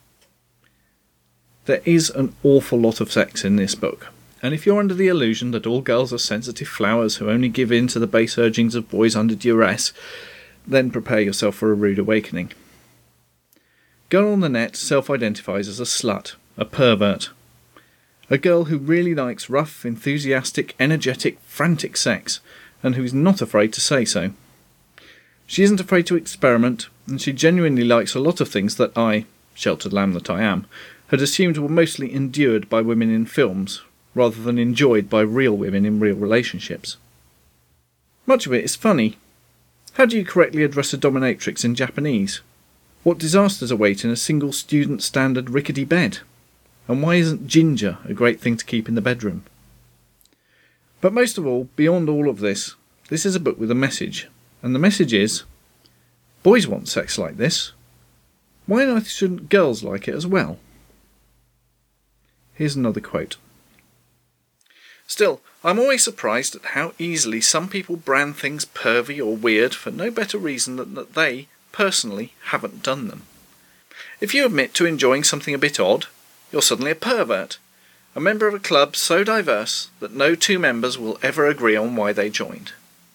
P: There is an awful lot of sex in this book, and if you're under the illusion that all girls are sensitive flowers who only give in to the base urgings of boys under duress, then prepare yourself for a rude awakening. Girl on the Net self-identifies as a slut, a pervert. A girl who really likes rough, enthusiastic, energetic, frantic sex, and who's not afraid to say so. She isn't afraid to experiment, and she genuinely likes a lot of things that I, sheltered lamb that I am, had assumed were mostly endured by women in films, rather than enjoyed by real women in real relationships. Much of it is funny. How do you correctly address a dominatrix in Japanese? What disasters await in a single student standard rickety bed? And why isn't ginger a great thing to keep in the bedroom? But most of all, beyond all of this, this is a book with a message, and the message is, boys want sex like this. Why on earth shouldn't girls like it as well? Here's another quote. Still, I'm always surprised at how easily some people brand things pervy or weird for no better reason than that they, personally, haven't done them. If you admit to enjoying something a bit odd, you're suddenly a pervert, a member of a club so diverse that no two members will ever agree on why they joined.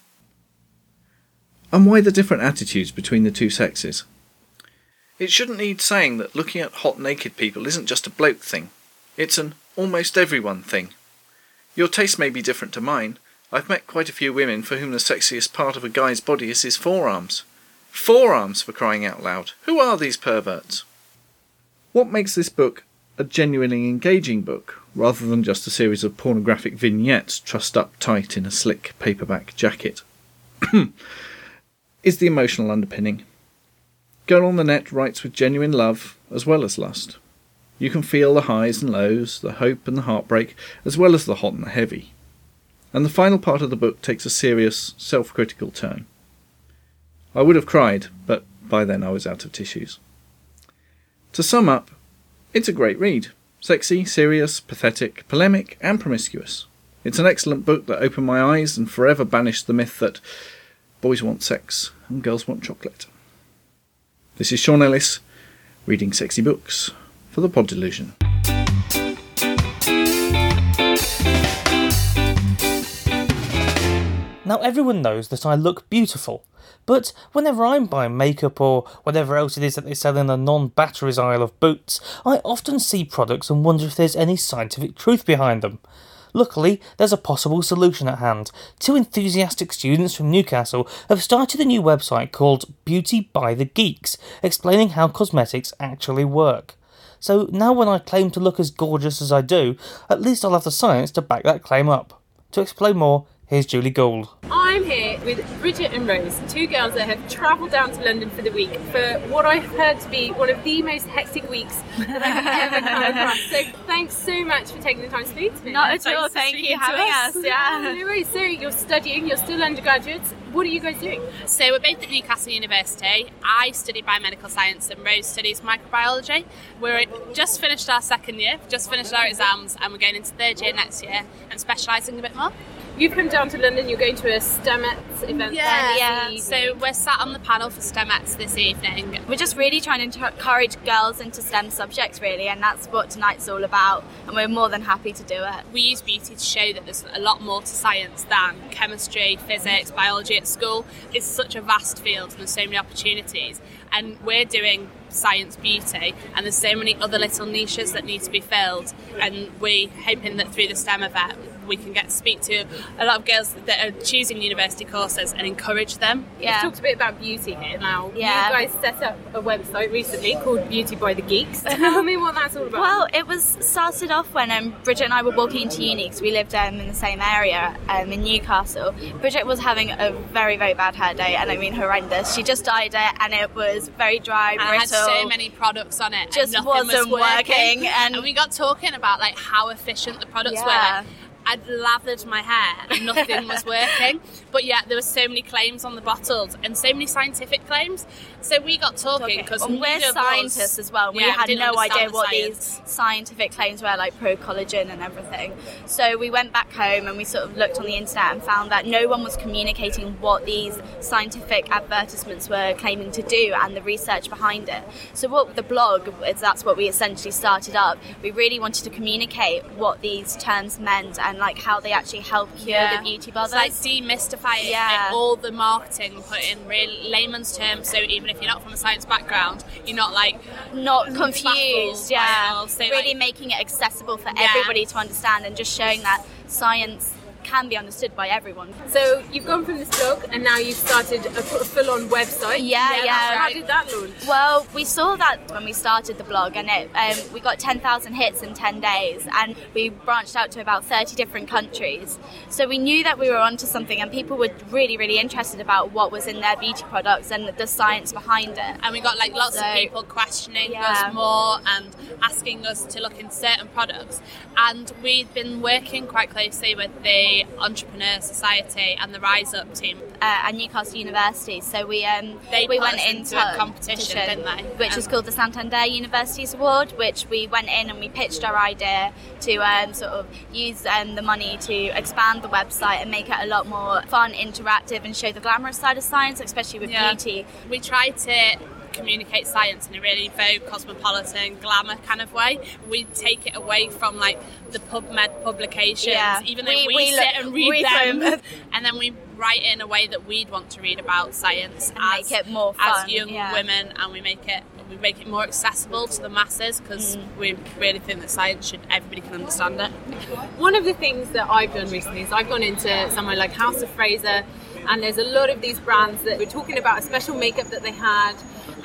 P: And why the different attitudes between the two sexes? It shouldn't need saying that looking at hot naked people isn't just a bloke thing. It's an almost everyone thing. Your taste may be different to mine. I've met quite a few women for whom the sexiest part of a guy's body is his forearms. Forearms, for crying out loud! Who are these perverts? What makes this book a genuinely engaging book, rather than just a series of pornographic vignettes trussed up tight in a slick paperback jacket, is the emotional underpinning. Girl on the Net writes with genuine love as well as lust. You can feel the highs and lows, the hope and the heartbreak, as well as the hot and the heavy. And the final part of the book takes a serious, self-critical turn. I would have cried, but by then I was out of tissues. To sum up, it's a great read. Sexy, serious, pathetic, polemic, and promiscuous. It's an excellent book that opened my eyes and forever banished the myth that boys want sex and girls want chocolate. This is Sean Ellis, reading sexy books for the Pod Delusion.
A: Now everyone knows that I look beautiful, but whenever I'm buying makeup or whatever else it is that they sell in the non-batteries aisle of Boots, I often see products and wonder if there's any scientific truth behind them. Luckily, there's a possible solution at hand. Two enthusiastic students from Newcastle have started a new website called Beauty by the Geeks, explaining how cosmetics actually work. So now when I claim to look as gorgeous as I do, at least I'll have the science to back that claim up. To explain more, here's Julie Gould.
Q: I'm here with Bridget and Rose, two girls that have travelled down to London for the week for what I've heard to be one of the most hectic weeks that I've ever come across. So thanks so much for taking the time to speak to me.
R: Not at all, thank you for having us. Yeah.
Q: No worries. So you're studying, you're still undergraduates. What are you guys doing?
R: So we're both at Newcastle University. I study biomedical science and Rose studies microbiology. We're just finished our second year, just finished our exams, and we're going into third year next year and specialising a bit more.
Q: You've come down to London, you're going to a STEMETS event.
R: Yeah, yeah. So we're sat on the panel for STEMETS this evening.
S: We're just really trying to encourage girls into STEM subjects, really, and that's what tonight's all about, and we're more than happy to do it.
R: We use beauty to show that there's a lot more to science than chemistry, physics, biology at school. It's such a vast field and there's so many opportunities, and we're doing science beauty, and there's so many other little niches that need to be filled, and we're hoping that through the STEM event we can get to speak to a lot of girls that are choosing university courses and encourage them.
Q: Yeah. You've talked a bit about beauty here now.
S: Yeah.
Q: You guys set up a website recently called Beauty by the Geeks. Tell me what that's all about.
S: Well, it was started off when um, Bridget and I were walking into uni, because we lived um, in the same area um, in Newcastle. Bridget was having a very, very bad hair day, and I mean horrendous. She just dyed it, and it was very dry,
R: and
S: brittle.
R: It had so many products on it,
S: just
R: and nothing
S: wasn't
R: was working.
S: working. And,
R: and we got talking about like how efficient the products
S: yeah.
R: were. Like, I'd lathered my hair and nothing was working, but yet there were so many claims on the bottles and so many scientific claims. So we got talking because
S: well, we're scientists as well. We
R: yeah,
S: had no idea what
R: science.
S: these scientific claims were, like pro collagen and everything. So we went back home and we sort of looked on the internet and found that no one was communicating what these scientific advertisements were claiming to do and the research behind it. So what the blog is, that's what we essentially started up. We really wanted to communicate what these terms meant and like how they actually help cure
R: yeah.
S: the beauty buzzers.
R: It's like demystify it,
S: yeah.
R: and all the marketing put in real layman's terms, so even if you're not from a science background, you're not like
S: not confused. Yeah,
R: so,
S: really
R: like,
S: making it accessible for
R: yeah.
S: everybody to understand, and just showing that science can be understood by everyone.
Q: So you've gone from this blog and now you've started a full-on website.
S: Yeah, yeah.
Q: yeah. How did that launch?
S: Well, we saw that when we started the blog, and it um, we got ten thousand hits in ten days, and we branched out to about thirty different countries. So we knew that we were onto something, and people were really, really interested about what was in their beauty products and the science behind it.
R: And we got like lots
S: so,
R: of people questioning
S: yeah.
R: us more and asking us to look in certain products. And we've been working quite closely with the Entrepreneur Society and the Rise Up team
S: uh, at Newcastle University. So we um
R: they
S: we
R: put
S: went
R: us
S: into
R: a competition, didn't they?
S: Which
R: um,
S: is called the Santander Universities Award, which we went in and we pitched our idea to um, sort of use um, the money to expand the website and make it a lot more fun, interactive, and show the glamorous side of science, especially with
R: yeah.
S: beauty.
R: We tried to communicate science in a really vogue, cosmopolitan, glamour kind of way. We take it away from like the PubMed publications,
S: yeah.
R: even though
S: we,
R: we,
S: we
R: sit
S: look,
R: and read
S: we
R: them,
S: them.
R: and then we write it in a way that we'd want to read about science
S: and
R: as,
S: make it more fun,
R: as young
S: yeah.
R: women, and we make it we make it more accessible to the masses, because mm. we really think that science should everybody can understand it.
Q: One of the things that I've done recently is I've gone into somewhere like House of Fraser, and there's a lot of these brands that were talking about a special makeup that they had,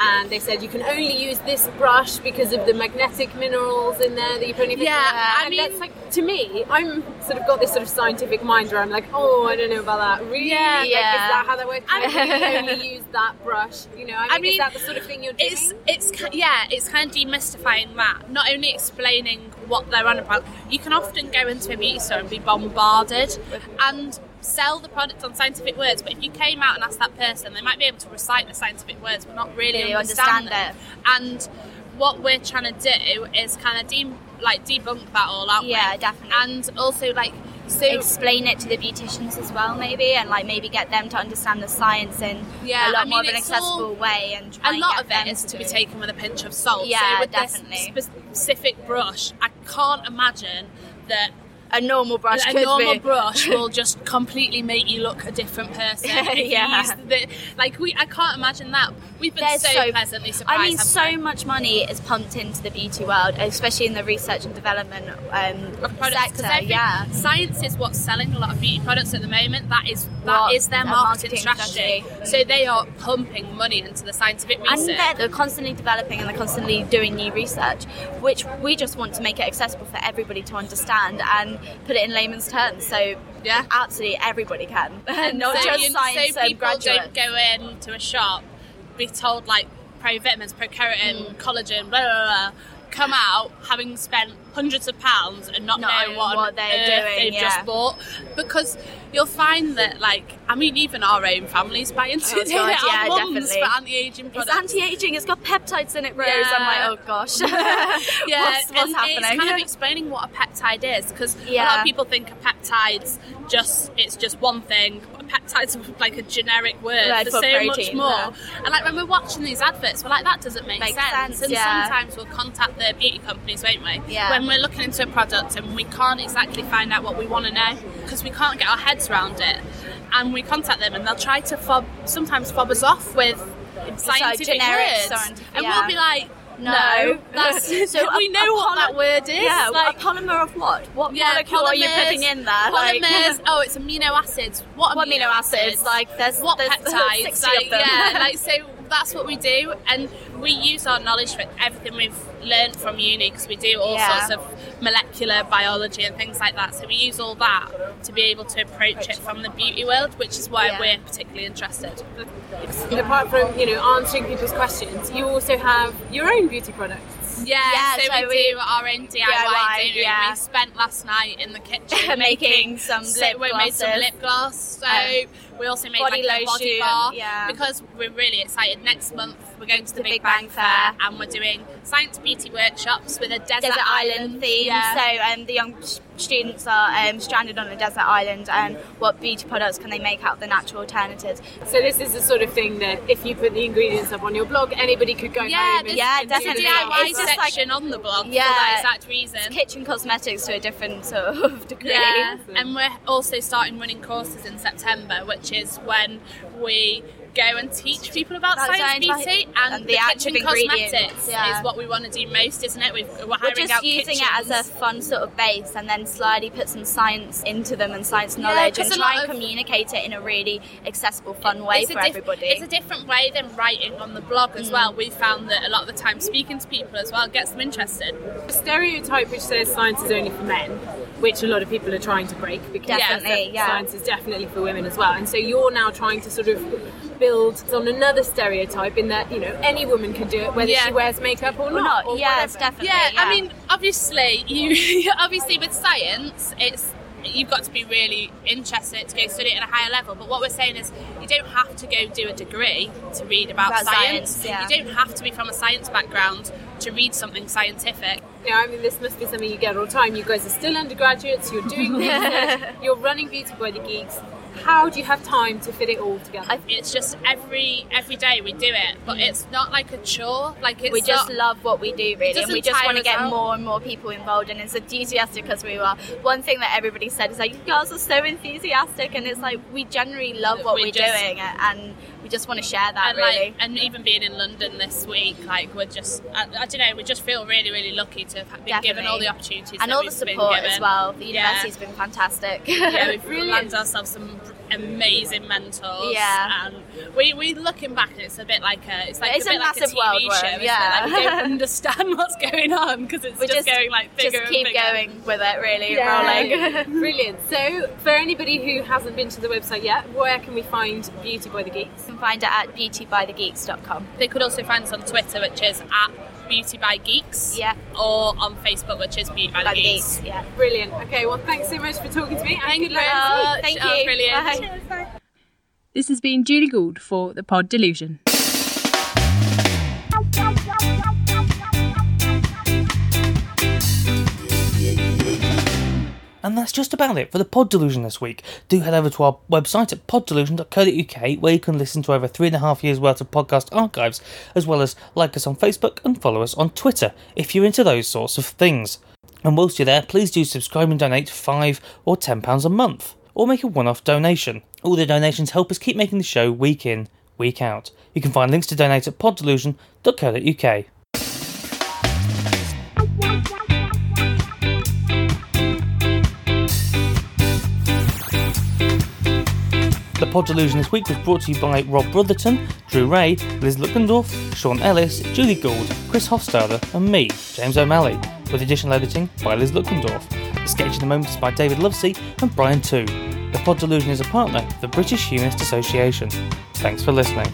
Q: and they said you can only use this brush because of the magnetic minerals in there that you put in your
R: Yeah, I
Q: and
R: mean-
Q: that's like, to me, I'm sort of got this sort of scientific mind where I'm like, oh, I don't know about that. Really?
R: Yeah.
Q: Like,
R: Yeah.
Q: is that how that works? Can I really only use that brush? You know, I mean,
R: I mean,
Q: is that the sort of thing you're doing?
R: It's it's ki- yeah, it's kind of demystifying that. Not only explaining what they're on about. You can often go into a beauty store and be bombarded and sell the product on scientific words. But if you came out and asked that person, they might be able to recite the scientific words, but not really,
S: Really
R: understand,
S: understand
R: them. And what we're trying to do is kind of de- like debunk that all out.
S: Yeah, definitely.
R: And also like.
S: So explain it to the beauticians as well, maybe, and like maybe get them to understand the science in
R: Yeah,
S: a lot
R: I
S: more
R: mean,
S: of an
R: it's
S: accessible
R: all-
S: way. And try
R: a
S: and
R: lot
S: get
R: of
S: them
R: it is to be
S: do-
R: taken with a pinch of salt.
S: Yeah,
R: so with
S: definitely.
R: this specific brush, I can't imagine that
S: a normal brush
R: a
S: could
R: normal
S: be.
R: brush will just completely make you look a different person. If you
S: Yeah.
R: use the, like we, I can't imagine that. We've been
S: They're
R: so,
S: so-
R: pleasantly surprised.
S: I mean,
R: haven't
S: so
R: we?
S: much money is pumped into the beauty world, especially in the research and development um,
R: Of products, 'cause
S: sector.
R: every-
S: Yeah.
R: Science is what's selling a lot of beauty products at the moment. That is that
S: What
R: is their
S: a
R: marketing,
S: marketing
R: strategy.
S: strategy.
R: So they are pumping money into the scientific
S: And
R: research.
S: they're, they're constantly developing and they're constantly doing new research, which we just want to make it accessible for everybody to understand and put it in layman's terms. So
R: yeah,
S: absolutely everybody can, not
R: so
S: just
R: you,
S: science
R: so
S: um,
R: people
S: graduates.
R: don't go into a shop, be told like pro vitamins, pro keratin,
S: Mm.
R: collagen, blah, blah, blah, come out having spent hundreds of pounds and not,
S: Not
R: know
S: knowing
R: what,
S: what
R: on
S: they're
R: earth
S: doing,
R: they've
S: yeah.
R: just bought. Because you'll find that, like, I mean, even our own families buy into
S: Oh,
R: it.
S: God, yeah,
R: our mums
S: definitely.
R: for anti-aging
S: It's
R: products.
S: anti-aging. It's got peptides in it, Rose.
R: Yeah.
S: I'm like, oh gosh.
R: yeah,
S: what's, what's
R: and
S: happening?
R: it's kind of explaining what a peptide is, because a lot
S: Yeah.
R: of people think a peptide's just it's just one thing. But peptide's like a generic word
S: Like
R: for
S: for
R: so much
S: protein,
R: more.
S: yeah.
R: And like when we're watching these adverts, we're like, that doesn't make
S: Makes
R: sense.
S: sense,
R: And
S: yeah.
R: sometimes we'll contact the beauty companies, won't we?
S: Yeah.
R: When we're looking into a product and we can't exactly find out what we want to know because we can't get our heads around it, and we contact them and they'll try to fob sometimes fob us off with scientific
S: generic
R: words,
S: scientific-
R: and
S: yeah.
R: we'll be like.
S: No,
R: No, that's
S: so
R: we
S: a-
R: know
S: a
R: what that
S: poly-
R: word is.
S: Yeah,
R: like,
S: a polymer of what? What
R: yeah,
S: molecule are you putting in there? Like-
R: Polymers. oh, it's amino acids. What,
S: What
R: amino,
S: amino acids? Like, there's-
R: what
S: there's
R: peptides?
S: sixty
R: like,
S: of them.
R: Yeah, like so that's what we do, and we use our knowledge for everything we've learned from uni because we do all
S: Yeah.
R: sorts of molecular biology and things like that. So we use all that to be able to approach it from the beauty world, which is why
Q: Yeah.
R: we're particularly interested.
Q: And apart from, you know, answering people's questions, you also have your own beauty products.
R: Yeah,
S: Yeah,
R: so,
S: so
R: we,
S: we-
R: do our own D I Y,
S: D I Y,
R: don't we?
S: yeah.
R: We spent last night in the kitchen
S: Making some
R: so
S: lip
R: we made some
S: glosses.
R: lip gloss. So
S: Um,
R: we also made
S: body
R: like a body
S: lotion,
R: bar
S: yeah.
R: because we're really excited. Next month we're going to the, Big, Bang, Fair and we're doing science beauty workshops with a desert,
S: Desert Island theme.
R: Yeah.
S: So um, the young sh- students are um, stranded on a desert island, and what beauty products can they make out of the natural alternatives?
Q: So this is the sort of thing that if you put the ingredients up on your blog, anybody could go
R: Yeah,
Q: home and,
R: there's,
S: Yeah,
Q: and
R: there's
Q: do
R: a
Q: the
R: D I Y
S: It's just like-
R: section on the blog
S: Yeah.
R: for that exact reason.
S: It's kitchen cosmetics to a different sort of degree.
R: Yeah, and we're also starting running courses in September, which is when we go and teach people about
S: About
R: science
S: science,
R: beauty and,
S: and
R: the,
S: the active
R: kitchen
S: ingredients,
R: cosmetics
S: yeah.
R: is what we want to do most, isn't it? We've, we're
S: We're
R: hiring
S: just
R: out
S: using
R: kitchens.
S: it as a fun sort of base, and then slightly put some science into them and science
R: Yeah,
S: knowledge,
R: 'cause
S: and
R: a
S: try
R: lot
S: and
R: of-
S: communicate it in a really accessible, fun way
R: It's a
S: for
R: diff-
S: everybody.
R: It's a different way than writing on the blog as
S: Mm.
R: well. We found that a lot of the time speaking to people as well gets them interested.
Q: A stereotype which says science is only for men, which a lot of people are trying to break because
S: Definitely, yeah.
Q: science is definitely for women as well. And so you're now trying to sort of build on another stereotype in that, you know, any woman can do it, whether
R: Yeah.
Q: she wears makeup or,
S: Or
Q: not.
S: not,
Q: or
S: yes,
Q: whatever.
S: definitely.
R: Yeah,
S: yeah.
R: I mean, obviously, you obviously with science, it's you've got to be really interested to go study it at a higher level. But what we're saying is, you don't have to go do a degree to read about,
S: About
R: science.
S: science, yeah.
R: You don't have to be from a science background to read something scientific.
Q: Yeah, I mean, this must be something you get all the time. You guys are still undergraduates, you're doing research, you're running Beauty by the Geeks. How do you have time to fit it all together?
R: It's just every every day we do it, but it's not like a chore. Like it's
S: we just
R: not,
S: love what we do, really, and
R: doesn't
S: we just
R: tire
S: want to
R: us
S: get
R: out.
S: more and more people involved, and it's enthusiastic because we are. One thing that everybody said is like, you girls are so enthusiastic, and it's like we generally love what
R: We
S: we're
R: just-
S: doing, and we just want to share that,
R: and
S: really.
R: like, and even being in London this week, like we're just, I, I don't know, we just feel really, really lucky to have been given
S: Definitely.
R: all the opportunities
S: and
R: that
S: all the
R: we've been
S: support
R: given.
S: as well. The
R: Yeah.
S: university's been fantastic.
R: Yeah, we've
Q: Brilliant.
R: landed ourselves some amazing mentors.
S: Yeah.
R: And we we looking back, and it's a bit like a it's like
S: It's
R: a
S: a
R: bit like a
S: massive
R: T V
S: world
R: show.
S: worm,
R: Isn't
S: yeah.
R: it? Like we don't understand what's going on because it's
S: We
R: just,
S: just
R: going like bigger
S: just keep
R: and bigger.
S: going with it, really,
Q: Yeah.
S: rolling.
Q: Brilliant. So, for anybody who hasn't been to the website yet, where can we find Beauty by the Geeks?
S: You can find it at beauty by the geeks dot com.
R: They could also find us on Twitter, which is at Beauty by Geeks.
S: Yeah.
R: Or on Facebook, which is Beauty by,
S: By
R: the
S: the
R: Geeks.
S: Geeks, yeah.
Q: Brilliant. Okay, well, thanks so much for talking to me. And
R: Thank
Q: good
R: you
Q: luck.
R: very much.
S: Thank
R: Oh,
S: you.
R: brilliant.
S: Bye.
Q: Cheers, bye.
T: This has been Julie Gould for the Pod Delusion.
A: And that's just about it for the Pod Delusion this week. Do head over to our website at pod delusion dot co dot uk, where you can listen to over three and a half years worth of podcast archives, as well as like us on Facebook and follow us on Twitter, if you're into those sorts of things. And whilst you're there, please do subscribe and donate five or ten pounds a month, or make a one-off donation. All the donations help us keep making the show week in, week out. You can find links to donate at pod delusion dot co dot uk. The Pod Delusion this week was brought to you by Rob Brotherton, Drew Ray, Liz Luckendorf, Sean Ellis, Julie Gould, Chris Hofstadter and me, James O'Malley, with additional editing by Liz Luckendorf. The sketch in the moment is by David Lovesey and Brian Tu. The Pod Delusion is a partner of the British Humanist Association. Thanks for listening.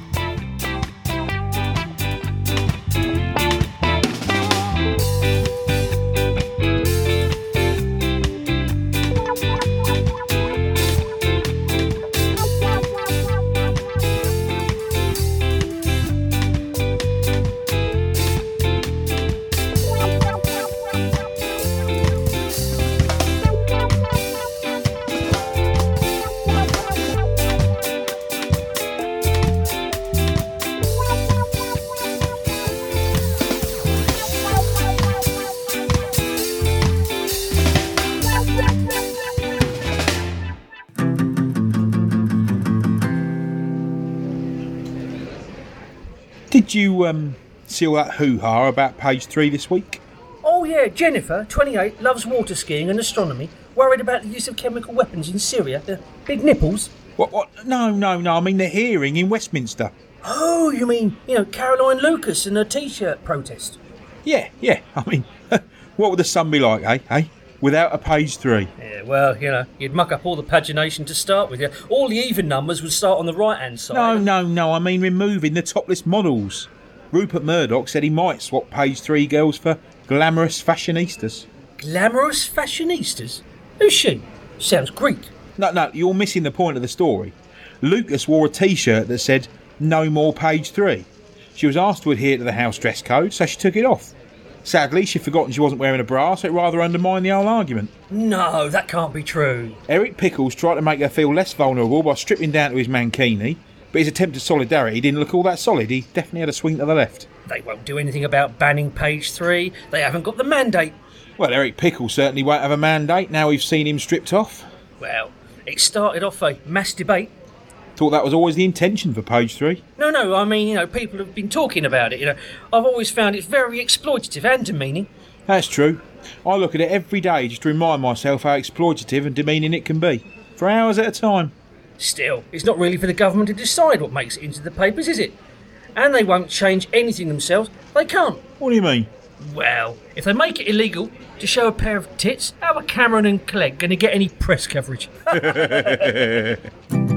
U: Did you um, see all that hoo-ha about page three this week?
V: Oh yeah, Jennifer, twenty-eight, loves water skiing and astronomy, worried about the use of chemical weapons in Syria. Uh, big nipples.
U: What, what? No, no, no, I mean the hearing in Westminster.
V: Oh, you mean, you know, Caroline Lucas and her T-shirt protest?
U: Yeah, yeah, I mean, what would the sun be like, eh, eh? Without a page three.
V: Yeah, well, you know, you'd muck up all the pagination to start with. Yeah. All the even numbers would start on the right-hand side.
U: No, no, no, I mean removing the topless models. Rupert Murdoch said he might swap page three girls for glamorous fashionistas.
V: Glamorous fashionistas? Who's she? Sounds Greek.
U: No, no, you're missing the point of the story. Lucas wore a T-shirt that said, "No more page three." She was asked to adhere to the house dress code, so she took it off. Sadly, she'd forgotten she wasn't wearing a bra, so it rather undermined the whole argument.
V: No, that can't be true.
U: Eric Pickles tried to make her feel less vulnerable by stripping down to his mankini, but his attempt at solidarity didn't look all that solid. He definitely had a swing to the left.
V: They won't do anything about banning page three. They haven't got the mandate.
U: Well, Eric Pickles certainly won't have a mandate now we've seen him stripped off.
V: Well, it started off a mass debate.
U: Thought that was always the intention for page three.
V: No, no, I mean, you know, people have been talking about it, you know. I've always found it very exploitative and demeaning.
U: That's true. I look at it every day just to remind myself how exploitative and demeaning it can be. For hours at a time.
V: Still, it's not really for the government to decide what makes it into the papers, is it? And they won't change anything themselves. They can't.
U: What do you mean?
V: Well, if they make it illegal to show a pair of tits, how are Cameron and Clegg going to get any press coverage?